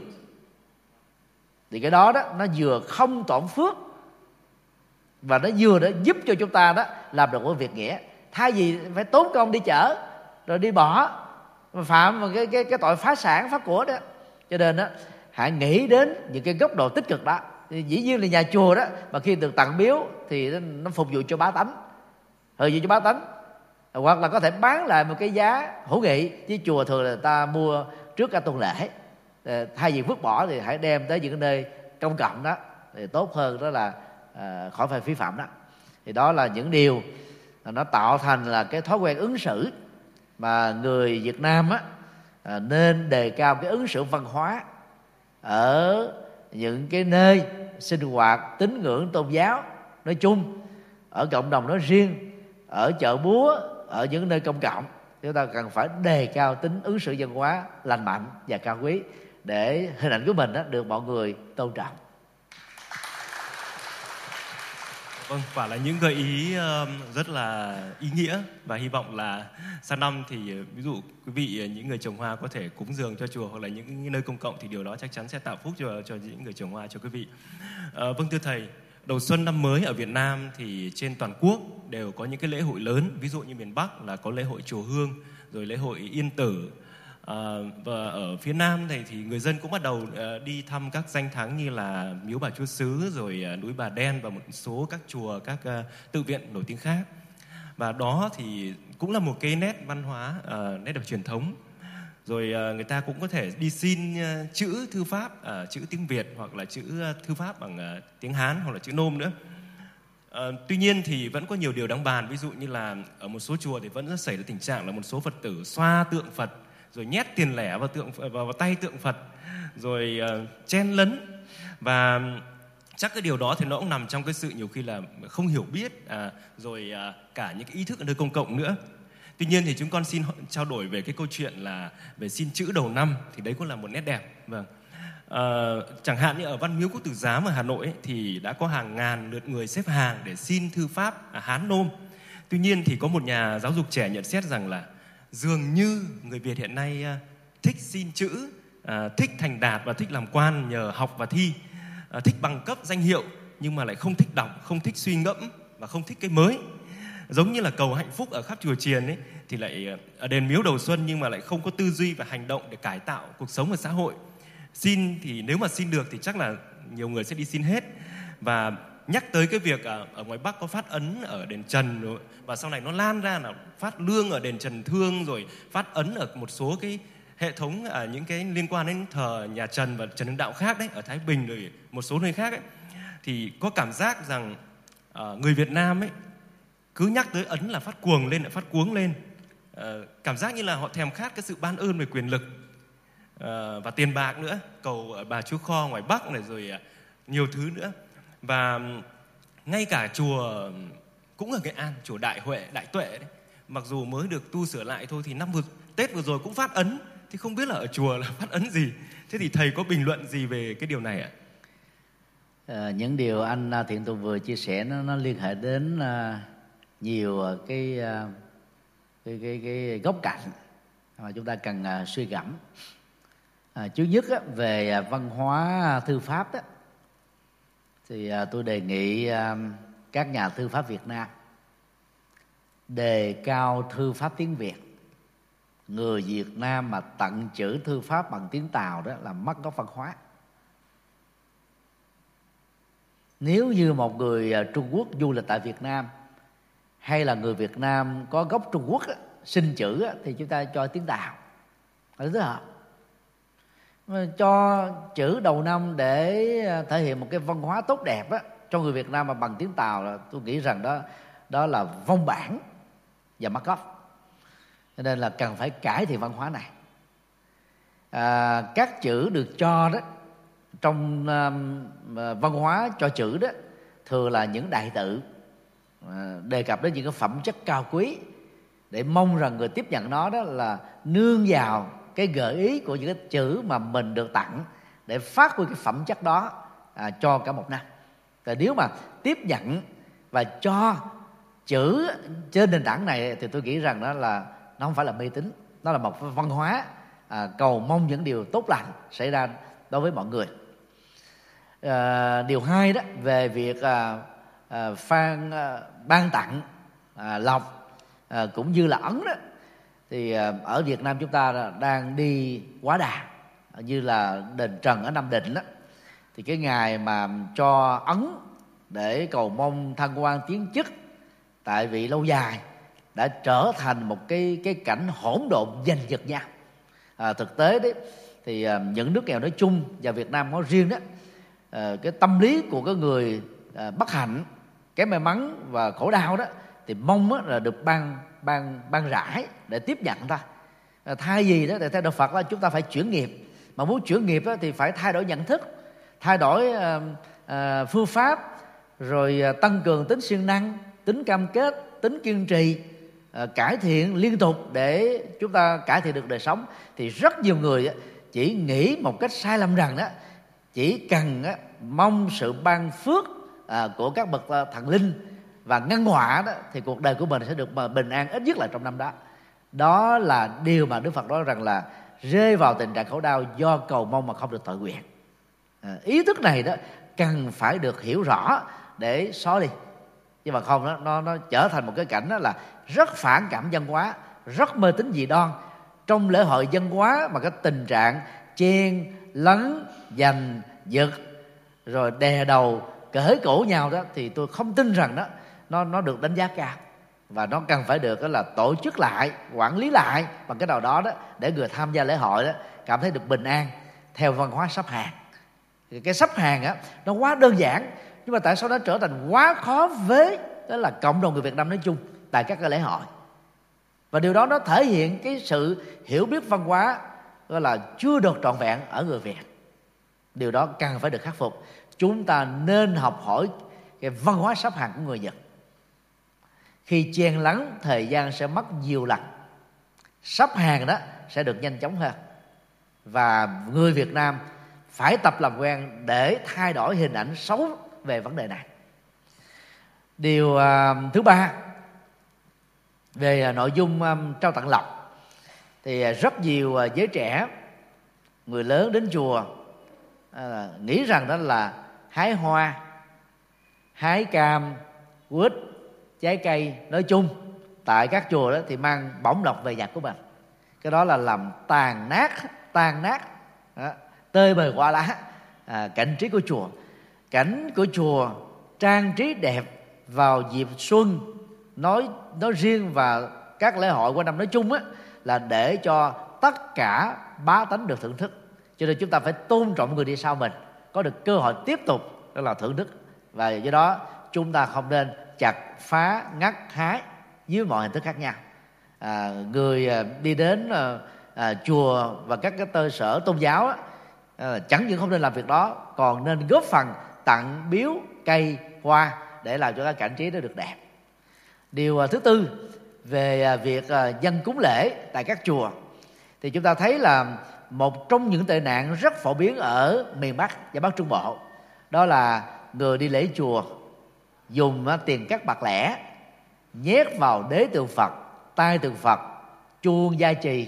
B: Thì cái đó đó nó vừa không tổn phước, và nó vừa để giúp cho chúng ta đó làm được một việc nghĩa, thay vì phải tốn công đi chở rồi đi bỏ, phạm vào cái cái cái tội phá sản phá của đó. Cho nên đó hãy nghĩ đến những cái góc độ tích cực đó. Thì dĩ nhiên là nhà chùa đó mà khi được tặng biếu thì nó phục vụ cho bá tánh, hồi vụ cho bá tánh, hoặc là có thể bán lại một cái giá hữu nghị. Chứ chùa thường là người ta mua trước cả tuần lễ, thay vì vứt bỏ thì hãy đem tới những cái nơi công cộng đó thì tốt hơn, đó là à, khỏi phải vi phạm đó. Thì đó là những điều nó tạo thành là cái thói quen ứng xử mà người Việt Nam á à, nên đề cao cái ứng xử văn hóa ở những cái nơi sinh hoạt tín ngưỡng tôn giáo nói chung, ở cộng đồng nói riêng, ở chợ búa, ở những nơi công cộng. Chúng ta cần phải đề cao tính ứng xử văn hóa lành mạnh và cao quý, để hình ảnh của mình đó được mọi người tôn trọng.
A: Vâng, quả là những gợi ý rất là ý nghĩa, và hy vọng là sang năm thì ví dụ quý vị những người trồng hoa có thể cúng dường cho chùa hoặc là những nơi công cộng, thì điều đó chắc chắn sẽ tạo phúc cho cho những người trồng hoa cho quý vị. À, vâng thưa thầy, đầu xuân năm mới ở Việt Nam thì trên toàn quốc đều có những cái lễ hội lớn, ví dụ như miền Bắc là có lễ hội Chùa Hương, rồi lễ hội Yên Tử. À, và ở phía Nam này thì người dân cũng bắt đầu uh, đi thăm các danh thắng như là miếu Bà Chúa Xứ, rồi uh, núi Bà Đen và một số các chùa, các uh, tự viện nổi tiếng khác. Và đó thì cũng là một cái nét văn hóa, uh, nét đẹp truyền thống. Rồi uh, người ta cũng có thể đi xin uh, chữ thư pháp, uh, chữ tiếng Việt hoặc là chữ uh, thư pháp bằng uh, tiếng Hán hoặc là chữ Nôm nữa. Uh, tuy nhiên thì vẫn có nhiều điều đáng bàn. Ví dụ như là ở một số chùa thì vẫn rất xảy ra tình trạng là một số Phật tử xoa tượng Phật, rồi nhét tiền lẻ vào tượng vào, vào tay tượng Phật, rồi uh, chen lấn. Và chắc cái điều đó thì nó cũng nằm trong cái sự nhiều khi là không hiểu biết, à, rồi à, cả những cái ý thức ở nơi công cộng nữa. Tuy nhiên thì chúng con xin trao đổi về cái câu chuyện là về xin chữ đầu năm, thì đấy cũng là một nét đẹp. Vâng. À, chẳng hạn như ở Văn Miếu Quốc Tử Giám ở Hà Nội ấy, thì đã có hàng ngàn lượt người xếp hàng để xin thư pháp à, Hán Nôm. Tuy nhiên thì có một nhà giáo dục trẻ nhận xét rằng là dường như người Việt hiện nay à, thích xin chữ, à, thích thành đạt và thích làm quan nhờ học và thi, à, thích bằng cấp danh hiệu, nhưng mà lại không thích đọc, không thích suy ngẫm và không thích cái mới. Giống như là cầu hạnh phúc ở khắp chùa chiền ấy, thì lại ở đền miếu đầu xuân nhưng mà lại không có tư duy và hành động để cải tạo cuộc sống ở xã hội. Xin thì nếu mà xin được thì chắc là nhiều người sẽ đi xin hết. Và nhắc tới cái việc ở ngoài Bắc có phát ấn ở đền Trần, và sau này nó lan ra là phát lương ở đền Trần Thương, rồi phát ấn ở một số cái hệ thống à, những cái liên quan đến thờ nhà Trần và Trần Hưng Đạo khác đấy, ở Thái Bình rồi một số nơi khác ấy, thì có cảm giác rằng à, người Việt Nam ấy cứ nhắc tới ấn là phát cuồng lên, lại phát cuống lên, à, cảm giác như là họ thèm khát cái sự ban ơn về quyền lực à, và tiền bạc nữa, cầu ở Bà Chúa Kho ngoài Bắc này, rồi à, nhiều thứ nữa. Và ngay cả chùa cũng ở Nghệ An, chùa Đại Huệ, Đại Tuệ đấy, mặc dù mới được tu sửa lại thôi, thì năm vừa Tết vừa rồi cũng phát ấn. Thì không biết là ở chùa là phát ấn gì. Thế thì thầy có bình luận gì về cái điều này ạ?
B: À, những điều anh Thiện Tùng vừa chia sẻ nó, nó liên hệ đến uh, nhiều cái, uh, cái cái cái góc cạnh mà chúng ta cần uh, suy gẫm. À, trước nhất á, về uh, văn hóa thư pháp đó, thì uh, tôi đề nghị uh, các nhà thư pháp Việt Nam đề cao thư pháp tiếng Việt. Người Việt Nam mà tặng chữ thư pháp bằng tiếng Tàu đó là mất gốc văn hóa. Nếu như một người Trung Quốc du lịch tại Việt Nam, hay là người Việt Nam có gốc Trung Quốc á, xin chữ á, thì chúng ta cho tiếng Tàu là rất hợp. Cho chữ đầu năm để thể hiện một cái văn hóa tốt đẹp á, cho người Việt Nam mà bằng tiếng Tàu là tôi nghĩ rằng đó đó là vong bản và mất gốc. Cho nên là cần phải cải thiện văn hóa này. À, các chữ được cho đó trong uh, văn hóa cho chữ đó thường là những đại tự, à, đề cập đến những cái phẩm chất cao quý, để mong rằng người tiếp nhận nó đó là nương vào cái gợi ý của những cái chữ mà mình được tặng để phát huy cái phẩm chất đó à, cho cả một năm. Thì nếu mà tiếp nhận và cho chữ trên nền tảng này thì tôi nghĩ rằng đó là nó không phải là mê tín, nó là một văn hóa à, cầu mong những điều tốt lành xảy ra đối với mọi người. À, điều hai đó về việc à, à, phan à, ban tặng à, lộc à, cũng như là ấn đó, thì à, ở Việt Nam chúng ta đang đi quá đà. Như là đền Trần ở Nam Định đó, thì cái ngày mà cho ấn để cầu mong thăng quan tiến chức tại vị lâu dài đã trở thành một cái cái cảnh hỗn độn giành giật nhau. À, thực tế đấy thì à, những nước nghèo nói chung và Việt Nam nói riêng đó, à, cái tâm lý của cái người à, bất hạnh, kém may mắn và khổ đau đó, thì mong á, là được ban ban ban rãi để tiếp nhận ta. À, thay vì đó, để theo Đạo Phật là chúng ta phải chuyển nghiệp, mà muốn chuyển nghiệp đó, thì phải thay đổi nhận thức, thay đổi à, à, phương pháp, rồi à, tăng cường tính siêng năng, tính cam kết, tính kiên trì, à, cải thiện liên tục để chúng ta cải thiện được đời sống. Thì rất nhiều người chỉ nghĩ một cách sai lầm rằng đó, chỉ cần á, mong sự ban phước à, của các bậc thần linh và ngăn họa đó, thì cuộc đời của mình sẽ được bình an ít nhất là trong năm đó. Đó là điều mà Đức Phật nói rằng là rơi vào tình trạng khổ đau do cầu mong mà không được tội nguyện. À, ý thức này đó cần phải được hiểu rõ để xóa đi, chứ mà không đó, nó nó trở thành một cái cảnh đó là rất phản cảm văn hóa, rất mê tín dị đoan. Trong lễ hội văn hóa mà cái tình trạng chen lấn, giành giật, rồi đè đầu cởi cổ nhau đó, thì tôi không tin rằng đó nó nó được đánh giá cao. và nó cần phải được đó là tổ chức lại, quản lý lại bằng cái nào đó đó để người tham gia lễ hội đó cảm thấy được bình an theo văn hóa sắp hàng. Cái sắp hàng á nó quá đơn giản, nhưng mà tại sao nó trở thành quá khó với đó là cộng đồng người Việt Nam nói chung tại các cái lễ hội. Và điều đó nó thể hiện cái sự hiểu biết văn hóa gọi là chưa được trọn vẹn ở người Việt. Điều đó cần phải được khắc phục. Chúng ta nên học hỏi cái văn hóa sắp hàng của người Nhật. Khi chen lấn, thời gian sẽ mất nhiều lần. Sắp hàng đó sẽ được nhanh chóng hơn. Và người Việt Nam phải tập làm quen để thay đổi hình ảnh xấu về vấn đề này. Điều uh, thứ ba về uh, nội dung um, trao tặng lộc, thì uh, rất nhiều uh, giới trẻ, người lớn đến chùa uh, nghĩ rằng đó là hái hoa, hái cam, quýt, trái cây nói chung tại các chùa đó thì mang bổng lộc về nhà của mình. Cái đó là làm tàn nát, tan nát, đó, tơi bời qua lá à, cảnh trí của chùa. Cảnh của chùa trang trí đẹp vào dịp xuân nói nói riêng và các lễ hội qua năm nói chung á, là để cho tất cả bá tánh được thưởng thức. Cho nên chúng ta phải tôn trọng người đi sau mình, có được cơ hội tiếp tục đó là thưởng thức. Và do đó chúng ta không nên chặt phá ngắt hái dưới mọi hình thức khác nhau. À, người đi đến à, à, chùa và các cái cơ sở tôn giáo á, à, chẳng những không nên làm việc đó, còn nên góp phần tặng biếu cây hoa để làm cho cái cảnh trí nó được đẹp. Điều à, thứ tư về à, việc à, dân cúng lễ tại các chùa, thì chúng ta thấy là một trong những tệ nạn rất phổ biến ở miền Bắc và Bắc Trung Bộ, đó là người đi lễ chùa dùng à, tiền cắt bạc lẻ nhét vào đế tượng Phật, tay tượng Phật, chuông gia trì,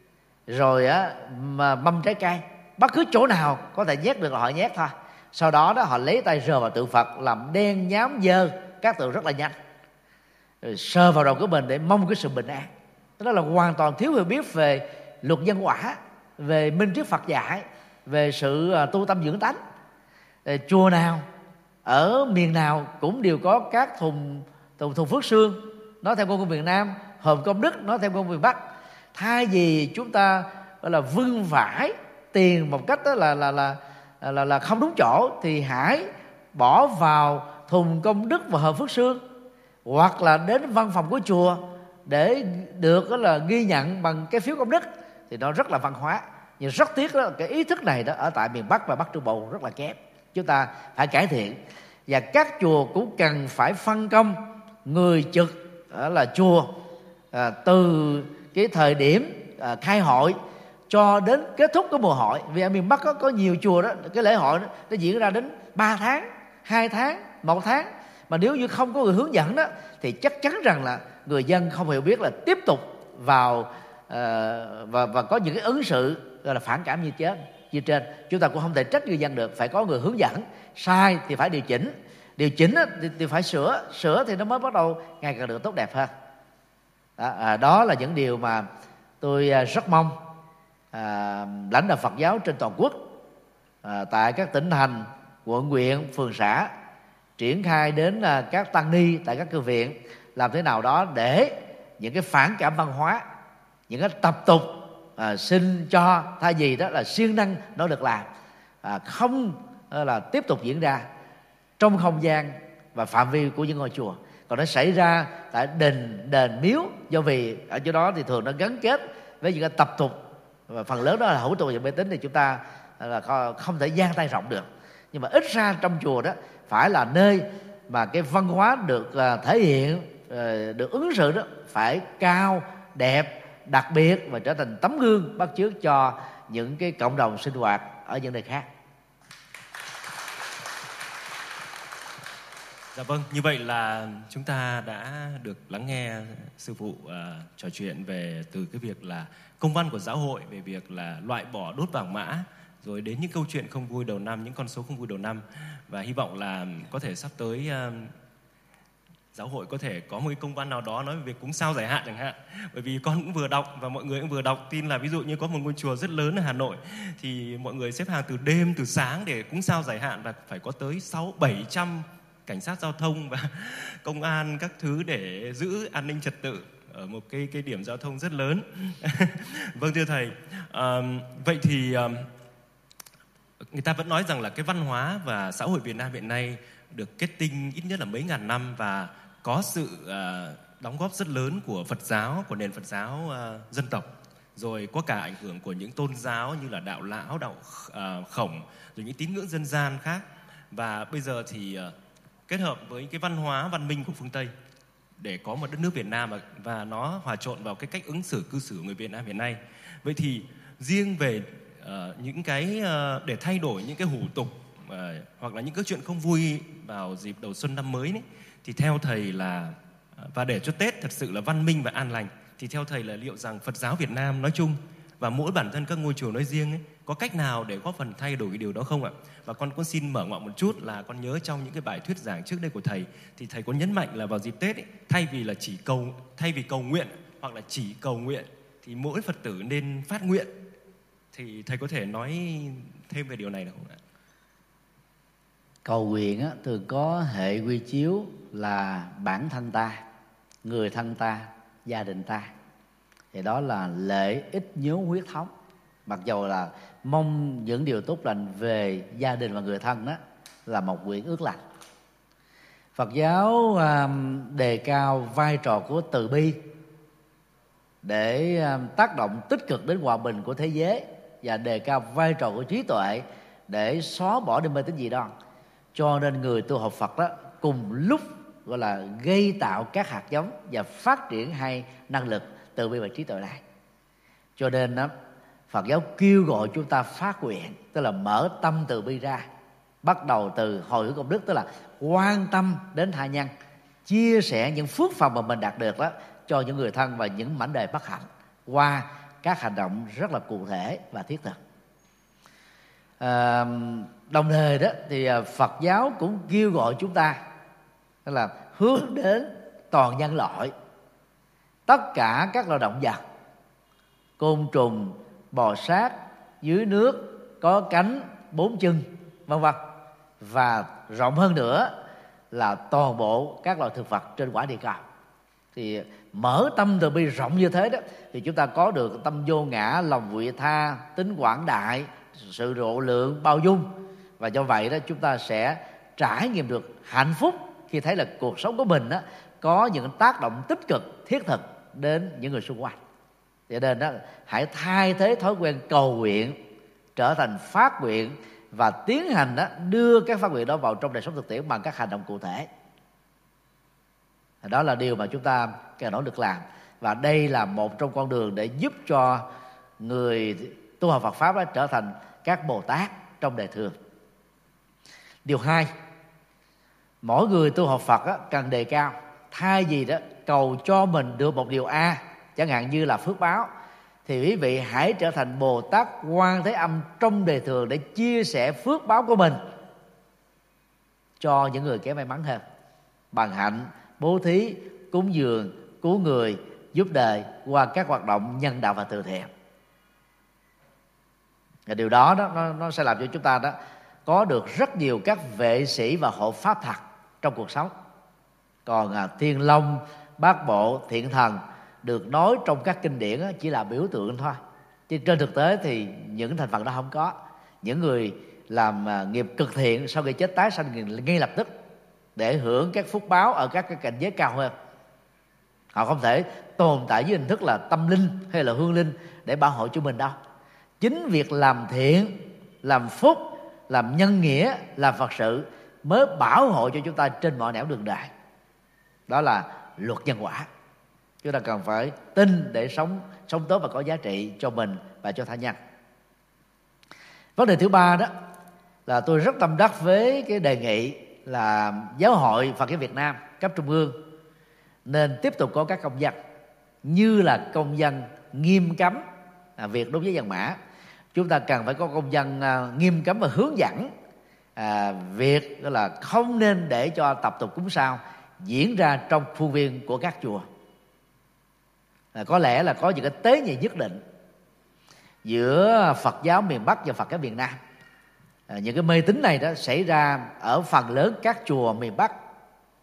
B: rồi á mà mâm trái cây, bất cứ chỗ nào có thể nhét được là họ nhét thôi. Sau đó đó họ lấy tay sờ vào tượng Phật, làm đen nhám dơ các tượng rất là nhanh, rồi sờ vào đầu của mình để mong cái sự bình an. Đó là hoàn toàn thiếu hiểu biết về luật nhân quả, về minh triết Phật dạy, về sự tu tâm dưỡng tánh. Chùa nào ở miền nào cũng đều có các thùng thùng, thùng phước sương nói theo ngôn ngữ miền Nam, hòm công đức nói theo ngôn ngữ miền Bắc. Thay vì chúng ta gọi là vươn vải tiền một cách đó là là là là là không đúng chỗ, thì hãy bỏ vào thùng công đức và hòm phước sương, hoặc là đến văn phòng của chùa để được đó là ghi nhận bằng cái phiếu công đức, thì nó rất là văn hóa. Nhưng rất tiếc đó, cái ý thức này đó ở tại miền Bắc và Bắc Trung Bộ rất là kém. Chúng ta phải cải thiện, và các chùa cũng cần phải phân công người trực đó là chùa à, từ cái thời điểm à, khai hội cho đến kết thúc cái mùa hội. Vì ở miền Bắc có, có nhiều chùa đó, cái lễ hội đó, nó diễn ra đến ba tháng, hai tháng, một tháng, mà nếu như không có người hướng dẫn đó thì chắc chắn rằng là người dân không hiểu biết là tiếp tục vào uh, và, và có những cái ứng xử gọi là phản cảm như trên như trên. Chúng ta cũng không thể trách người dân được, phải có người hướng dẫn. Sai thì phải điều chỉnh, điều chỉnh thì, thì phải sửa, sửa thì nó mới bắt đầu ngày càng được tốt đẹp hơn. Đó, à, đó là những điều mà tôi rất mong à, lãnh đạo Phật giáo trên toàn quốc à, tại các tỉnh thành, quận huyện, phường xã triển khai đến à, các tăng ni tại các thư viện, làm thế nào đó để những cái phản cảm văn hóa, những cái tập tục à, xin cho thay vì đó là siêng năng nó được làm à, không à, là tiếp tục diễn ra trong không gian và phạm vi của những ngôi chùa. Còn nó xảy ra tại đền đền miếu, do vì ở chỗ đó thì thường nó gắn kết với những cái tập tục, và phần lớn đó là hữu tục và mê tín, thì chúng ta là không thể dang tay rộng được. Nhưng mà ít ra trong chùa đó phải là nơi mà cái văn hóa được thể hiện, được ứng xử đó phải cao, đẹp, đặc biệt, và trở thành tấm gương bắt chước cho những cái cộng đồng sinh hoạt ở những nơi khác.
A: Dạ vâng, như vậy là chúng ta đã được lắng nghe sư phụ uh, trò chuyện về từ cái việc là công văn của giáo hội về việc là loại bỏ đốt vàng mã, rồi đến những câu chuyện không vui đầu năm, những con số không vui đầu năm. Và hy vọng là có thể sắp tới uh, giáo hội có thể có một cái công văn nào đó nói về việc cúng sao giải hạn chẳng hạn. Bởi vì con cũng vừa đọc và mọi người cũng vừa đọc tin là ví dụ như có một ngôi chùa rất lớn ở Hà Nội thì mọi người xếp hàng từ đêm, từ sáng để cúng sao giải hạn, và phải có tới sáu bảy trăm cảnh sát giao thông và công an các thứ để giữ an ninh trật tự ở một cái cái điểm giao thông rất lớn. Vâng thưa thầy, à, vậy thì à, người ta vẫn nói rằng là cái văn hóa và xã hội Việt Nam hiện nay được kết tinh ít nhất là mấy ngàn năm và có sự à, đóng góp rất lớn của Phật giáo, của nền Phật giáo à, dân tộc. Rồi có cả ảnh hưởng của những tôn giáo như là đạo Lão, đạo à, Khổng, rồi những tín ngưỡng dân gian khác. Và bây giờ thì à, kết hợp với cái văn hóa, văn minh của phương Tây để có một đất nước Việt Nam và, và nó hòa trộn vào cái cách ứng xử, cư xử của người Việt Nam hiện nay. Vậy thì riêng về uh, những cái uh, để thay đổi những cái hủ tục uh, hoặc là những cái chuyện không vui vào dịp đầu xuân năm mới ấy, thì theo thầy là uh, và để cho Tết thật sự là văn minh và an lành, thì theo thầy là liệu rằng Phật giáo Việt Nam nói chung và mỗi bản thân các ngôi chùa nói riêng ấy, có cách nào để góp phần thay đổi cái điều đó không ạ? Và con cũng xin mở ngoặc một chút là con nhớ trong những cái bài thuyết giảng trước đây của thầy thì thầy có nhấn mạnh là vào dịp Tết ấy, thay vì là chỉ cầu thay vì cầu nguyện hoặc là chỉ cầu nguyện thì mỗi Phật tử nên phát nguyện. Thì thầy có thể nói thêm về điều này được không ạ?
B: Cầu nguyện á, thường có hệ quy chiếu là bản thân ta, người thân ta, gia đình ta. Thì đó là lễ ít nhớ huyết thống. Mặc dầu là mong những điều tốt lành về gia đình và người thân, đó là một nguyện ước lành. Phật giáo um, đề cao vai trò của từ bi để um, tác động tích cực đến hòa bình của thế giới, và đề cao vai trò của trí tuệ để xóa bỏ đi mê tín dị đoan. Cho nên người tu học Phật đó cùng lúc gọi là gây tạo các hạt giống và phát triển hai năng lực từ bi và trí tuệ này. Cho nên đó, Phật giáo kêu gọi chúng ta phát nguyện, tức là mở tâm từ bi ra, bắt đầu từ hồi hướng công đức, tức là quan tâm đến tha nhân, chia sẻ những phước phần mà mình đạt được đó cho những người thân và những mảnh đời bất hạnh qua các hành động rất là cụ thể và thiết thực. À, đồng thời đó thì Phật giáo cũng kêu gọi chúng ta tức là hướng đến toàn nhân loại, tất cả các loài động vật, côn trùng, bò sát, dưới nước, có cánh, bốn chân, vân vân, và rộng hơn nữa là toàn bộ các loài thực vật trên quả địa cầu. Thì mở tâm từ bi rộng như thế đó thì chúng ta có được tâm vô ngã, lòng vị tha, tính quảng đại, sự độ lượng, bao dung. Và do vậy đó chúng ta sẽ trải nghiệm được hạnh phúc khi thấy là cuộc sống của mình đó có những tác động tích cực, thiết thực đến những người xung quanh. Cho nên đó, hãy thay thế thói quen cầu nguyện trở thành phát nguyện và tiến hành đó, đưa các phát nguyện đó vào trong đời sống thực tiễn bằng các hành động cụ thể. Đó là điều mà chúng ta cần nỗ lực làm. Và đây là một trong con đường để giúp cho người tu học Phật Pháp đó trở thành các Bồ Tát trong đời thường. Điều hai, mỗi người tu học Phật đó, cần đề cao, thay vì đó cầu cho mình được một điều A, chẳng hạn như là phước báo, thì quý vị hãy trở thành Bồ Tát Quan Thế Âm trong đời thường để chia sẻ phước báo của mình cho những người kém may mắn hơn, bằng hạnh, bố thí, cúng dường, cứu người, giúp đời qua các hoạt động nhân đạo và từ thiện. Và điều đó, đó nó, nó sẽ làm cho chúng ta đó có được rất nhiều các vệ sĩ và hộ pháp thật trong cuộc sống. Còn à, Thiên Long, Bát Bộ, Thiện Thần được nói trong các kinh điển á, chỉ là biểu tượng thôi, chứ trên thực tế thì những thành phần đó không có. Những người làm à, nghiệp cực thiện sau khi chết tái sanh ngay lập tức để hưởng các phúc báo ở các cái cảnh giới cao hơn. Họ không thể tồn tại với hình thức là tâm linh hay là hương linh để bảo hộ cho mình đâu. Chính việc làm thiện, làm phúc, làm nhân nghĩa, làm Phật sự mới bảo hộ cho chúng ta trên mọi nẻo đường đời. Đó là luật nhân quả. Chúng ta cần phải tin để sống sống tốt và có giá trị cho mình và cho tha nhân. Vấn đề thứ ba đó là tôi rất tâm đắc với cái đề nghị là Giáo hội Phật giáo Việt Nam cấp trung ương nên tiếp tục có các công dân như là công dân nghiêm cấm à, việc đốt giấy vàng mã. Chúng ta cần phải có công dân à, nghiêm cấm và hướng dẫn à, việc là không nên để cho tập tục cúng sao diễn ra trong khuôn viên của các chùa. À, có lẽ là có những cái tế nhị nhất định giữa Phật giáo miền Bắc và Phật giáo miền Nam. À, những cái mê tín này đó xảy ra ở phần lớn các chùa miền Bắc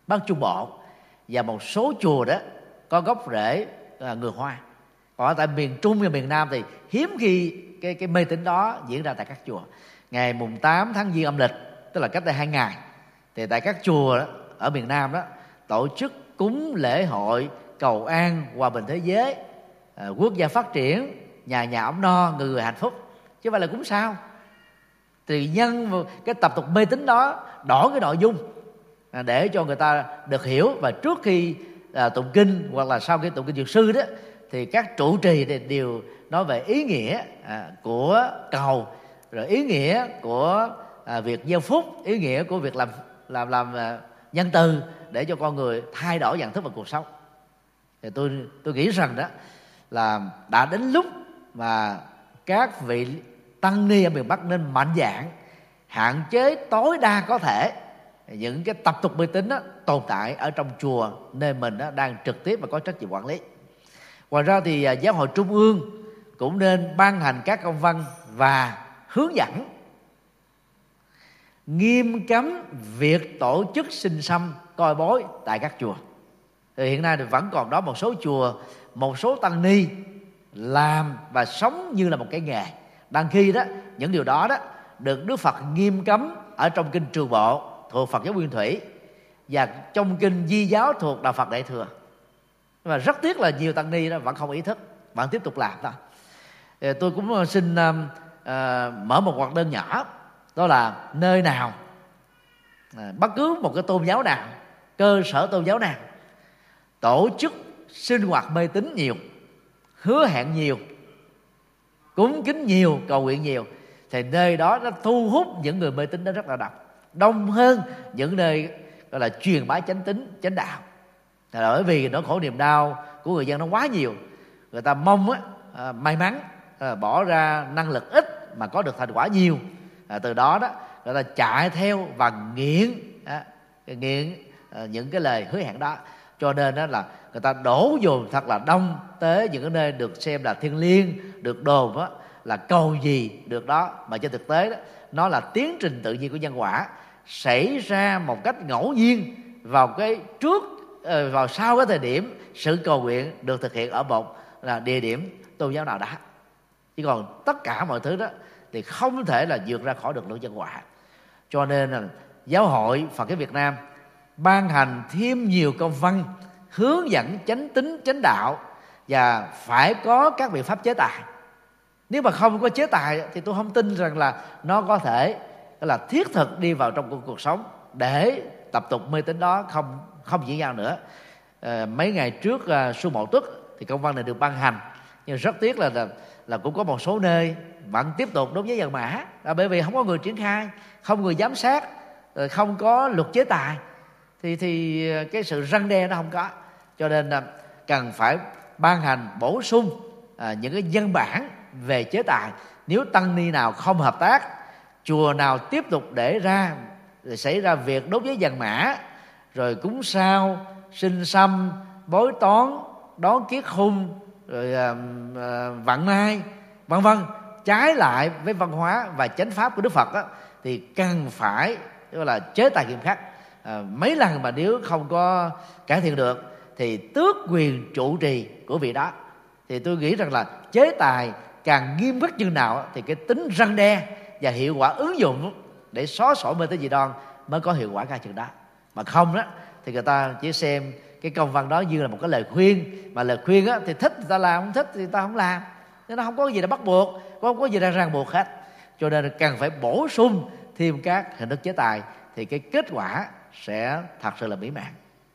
B: Bắc Trung Bộ, và một số chùa đó có gốc rễ là người Hoa. Còn ở tại miền Trung và miền Nam thì hiếm khi cái, cái mê tín đó diễn ra tại các chùa. Ngày mùng tám tháng Giêng âm lịch, tức là cách đây hai ngày, thì tại các chùa đó, ở miền Nam đó tổ chức cúng lễ hội cầu an hòa bình thế giới, à, quốc gia phát triển, nhà nhà ấm no, người người hạnh phúc, chứ không phải là cúng sao. Thì nhân cái tập tục mê tín đó đổi cái nội dung à, để cho người ta được hiểu. Và trước khi à, tụng kinh hoặc là sau khi tụng kinh dược sư đó, thì các trụ trì đều nói về ý nghĩa à, của cầu, rồi ý nghĩa của à, việc gieo phúc, ý nghĩa của việc làm làm làm à, nhân từ để cho con người thay đổi nhận thức vào cuộc sống. Thì tôi tôi nghĩ rằng đó là đã đến lúc mà các vị tăng ni ở miền Bắc nên mạnh dạn hạn chế tối đa có thể những cái tập tục mê tín đó tồn tại ở trong chùa nơi mình đó đang trực tiếp và có trách nhiệm quản lý. Ngoài ra thì à, Giáo hội Trung ương cũng nên ban hành các công văn và hướng dẫn nghiêm cấm việc tổ chức sinh săm coi bói tại các chùa. Thì hiện nay thì vẫn còn đó một số chùa, một số tăng ni làm và sống như là một cái nghề, đang khi đó những điều đó đó được Đức Phật nghiêm cấm ở trong kinh Trường Bộ thuộc Phật giáo Nguyên Thủy và trong kinh Di Giáo thuộc Đạo Phật Đại Thừa. Nhưng mà rất tiếc là nhiều tăng ni đó vẫn không ý thức, vẫn tiếp tục làm thôi. Tôi cũng xin uh, uh, mở một hoạt đơn nhỏ, đó là nơi nào à, bất cứ một cái tôn giáo nào, cơ sở tôn giáo nào tổ chức sinh hoạt mê tín nhiều, hứa hẹn nhiều, cúng kính nhiều, cầu nguyện nhiều, thì nơi đó nó thu hút những người mê tín đó rất là đông, đông hơn những nơi gọi là truyền bá chánh tín, chánh đạo. Là bởi vì nỗi khổ niềm đau của người dân nó quá nhiều, người ta mong á, à, may mắn à, bỏ ra năng lực ít mà có được thành quả nhiều. À, từ đó đó người ta chạy theo và nghiện à, nghiện à, những cái lời hứa hẹn đó. Cho nên đó là người ta đổ dồn thật là đông tới những cái nơi được xem là thiêng liêng, được đồn đó là cầu gì được đó, mà trên thực tế đó nó là tiến trình tự nhiên của nhân quả xảy ra một cách ngẫu nhiên vào cái trước vào sau cái thời điểm sự cầu nguyện được thực hiện ở một là địa điểm tôn giáo nào đó. Chứ còn tất cả mọi thứ đó thì không thể là vượt ra khỏi được luật nhân quả. Cho nên là Giáo hội Phật giáo Việt Nam ban hành thêm nhiều công văn hướng dẫn chánh tín, chánh đạo, và phải có các biện pháp chế tài. Nếu mà không có chế tài thì tôi không tin rằng là nó có thể là thiết thực đi vào trong cuộc sống để tập tục mê tín đó không không diễn ra nữa. À, mấy ngày trước à, Xuân Mậu Tuất thì công văn này được ban hành, nhưng rất tiếc là, là là cũng có một số nơi vẫn tiếp tục đốt giấy vàng mã, à, bởi vì không có người triển khai, không người giám sát, không có luật chế tài, thì thì cái sự răn đe nó không có. Cho nên à, cần phải ban hành bổ sung à, những cái văn bản về chế tài. Nếu tăng ni nào không hợp tác, chùa nào tiếp tục để ra xảy ra việc đốt giấy vàng mã, rồi cúng sao, sinh săm, bói toán, đón kiết khung, rồi à, à, vạn mai, vân vân, trái lại với văn hóa và chánh pháp của Đức Phật đó, thì cần phải gọi là chế tài nghiêm khắc. À, mấy lần mà nếu không có cải thiện được thì tước quyền trụ trì của vị đó. Thì tôi nghĩ rằng là chế tài càng nghiêm khắc chừng nào thì cái tính răn đe và hiệu quả ứng dụng để xóa sổ mê tín dị đoan mới có hiệu quả cao chừng đó. Mà không đó thì người ta chỉ xem cái công văn đó như là một cái lời khuyên, mà lời khuyên á thì thích người ta làm, không thích thì người ta không làm, nên nó không có gì là bắt buộc, không có gì là ràng buộc hết. Cho nên cần phải bổ sung thêm các hình thức chế tài thì cái kết quả sẽ thật sự là mỹ mãn.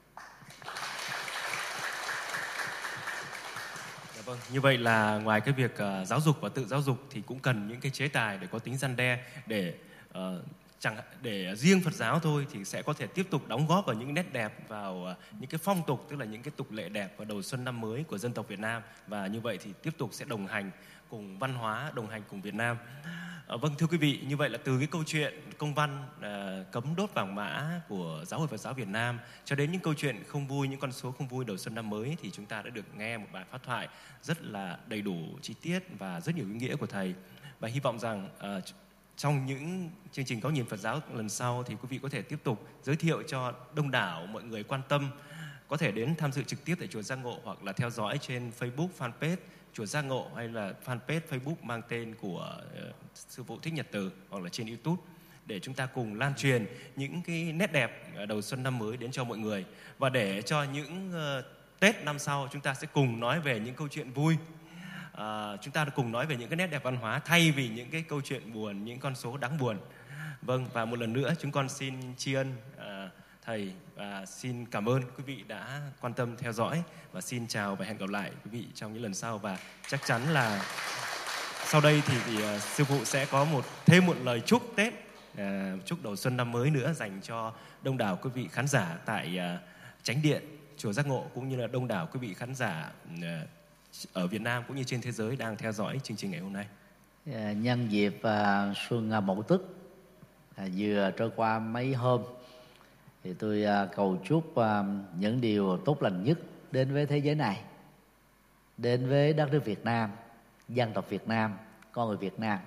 A: Vâng, như vậy là ngoài cái việc uh, giáo dục và tự giáo dục thì cũng cần những cái chế tài để có tính răn đe, để uh, chẳng để riêng Phật giáo thôi thì sẽ có thể tiếp tục đóng góp vào những nét đẹp, vào uh, những cái phong tục, tức là những cái tục lệ đẹp vào đầu xuân năm mới của dân tộc Việt Nam, và như vậy thì tiếp tục sẽ đồng hành cùng văn hóa, đồng hành cùng Việt Nam. À, vâng, thưa quý vị, như vậy là từ cái câu chuyện công văn à, cấm đốt vàng mã của Giáo hội Phật giáo Việt Nam cho đến những câu chuyện không vui, những con số không vui đầu xuân năm mới, thì chúng ta đã được nghe một bài pháp thoại rất là đầy đủ chi tiết và rất nhiều ý nghĩa của thầy. Và hy vọng rằng à, trong những chương trình Góc nhìn Phật giáo lần sau thì quý vị có thể tiếp tục giới thiệu cho đông đảo mọi người quan tâm, có thể đến tham dự trực tiếp tại chùa Giác Ngộ hoặc là theo dõi trên Facebook fanpage chùa Giác Ngộ hay là fanpage Facebook mang tên của uh, sư phụ Thích Nhật Từ, hoặc là trên YouTube, để chúng ta cùng lan truyền những cái nét đẹp đầu xuân năm mới đến cho mọi người, và để cho những uh, Tết năm sau chúng ta sẽ cùng nói về những câu chuyện vui. À, chúng ta cùng nói về những cái nét đẹp văn hóa thay vì những cái câu chuyện buồn, những con số đáng buồn. Vâng, và một lần nữa chúng con xin tri ân à, thầy và xin cảm ơn quý vị đã quan tâm theo dõi, và xin chào và hẹn gặp lại quý vị trong những lần sau. Và chắc chắn là sau đây thì, thì uh, sư phụ sẽ có một thêm một lời chúc Tết, uh, chúc đầu xuân năm mới nữa dành cho đông đảo quý vị khán giả tại uh, Chánh Điện chùa Giác Ngộ, cũng như là đông đảo quý vị khán giả uh, ở Việt Nam cũng như trên thế giới đang theo dõi chương trình ngày hôm nay.
B: À, nhân dịp à, xuân à, Mậu Tuất à, vừa trôi qua mấy hôm, thì tôi à, cầu chúc à, những điều tốt lành nhất đến với thế giới này, đến với đất nước Việt Nam, dân tộc Việt Nam, con người Việt Nam.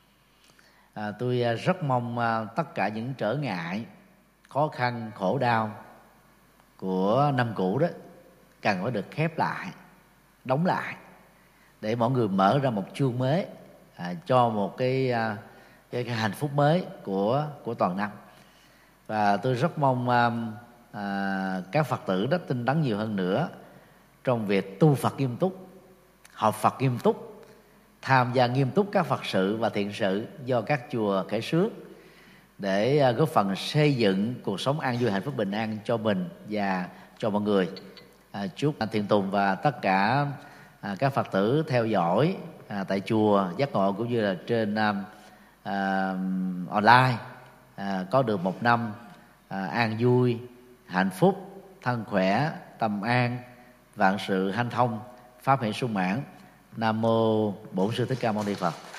B: À, tôi à, rất mong à, tất cả những trở ngại, khó khăn, khổ đau của năm cũ đó cần phải được khép lại, đóng lại, để mọi người mở ra một chương mới à, cho một cái, à, cái, cái hạnh phúc mới của của toàn năm. Và tôi rất mong à, à, các Phật tử đó tinh tấn nhiều hơn nữa trong việc tu Phật nghiêm túc, học Phật nghiêm túc, tham gia nghiêm túc các Phật sự và thiện sự do các chùa kể xướng, để à, góp phần xây dựng cuộc sống an vui hạnh phúc bình an cho mình và cho mọi người. À, chúc Thiện Tùng và tất cả à, các Phật tử theo dõi à, tại chùa Giác Ngộ cũng như là trên à, à, online à, có được một năm à, an vui, hạnh phúc, thân khỏe, tâm an, vạn sự hanh thông, pháp hệ sung mãn. Nam mô Bổn Sư Thích Ca Mâu Ni Phật.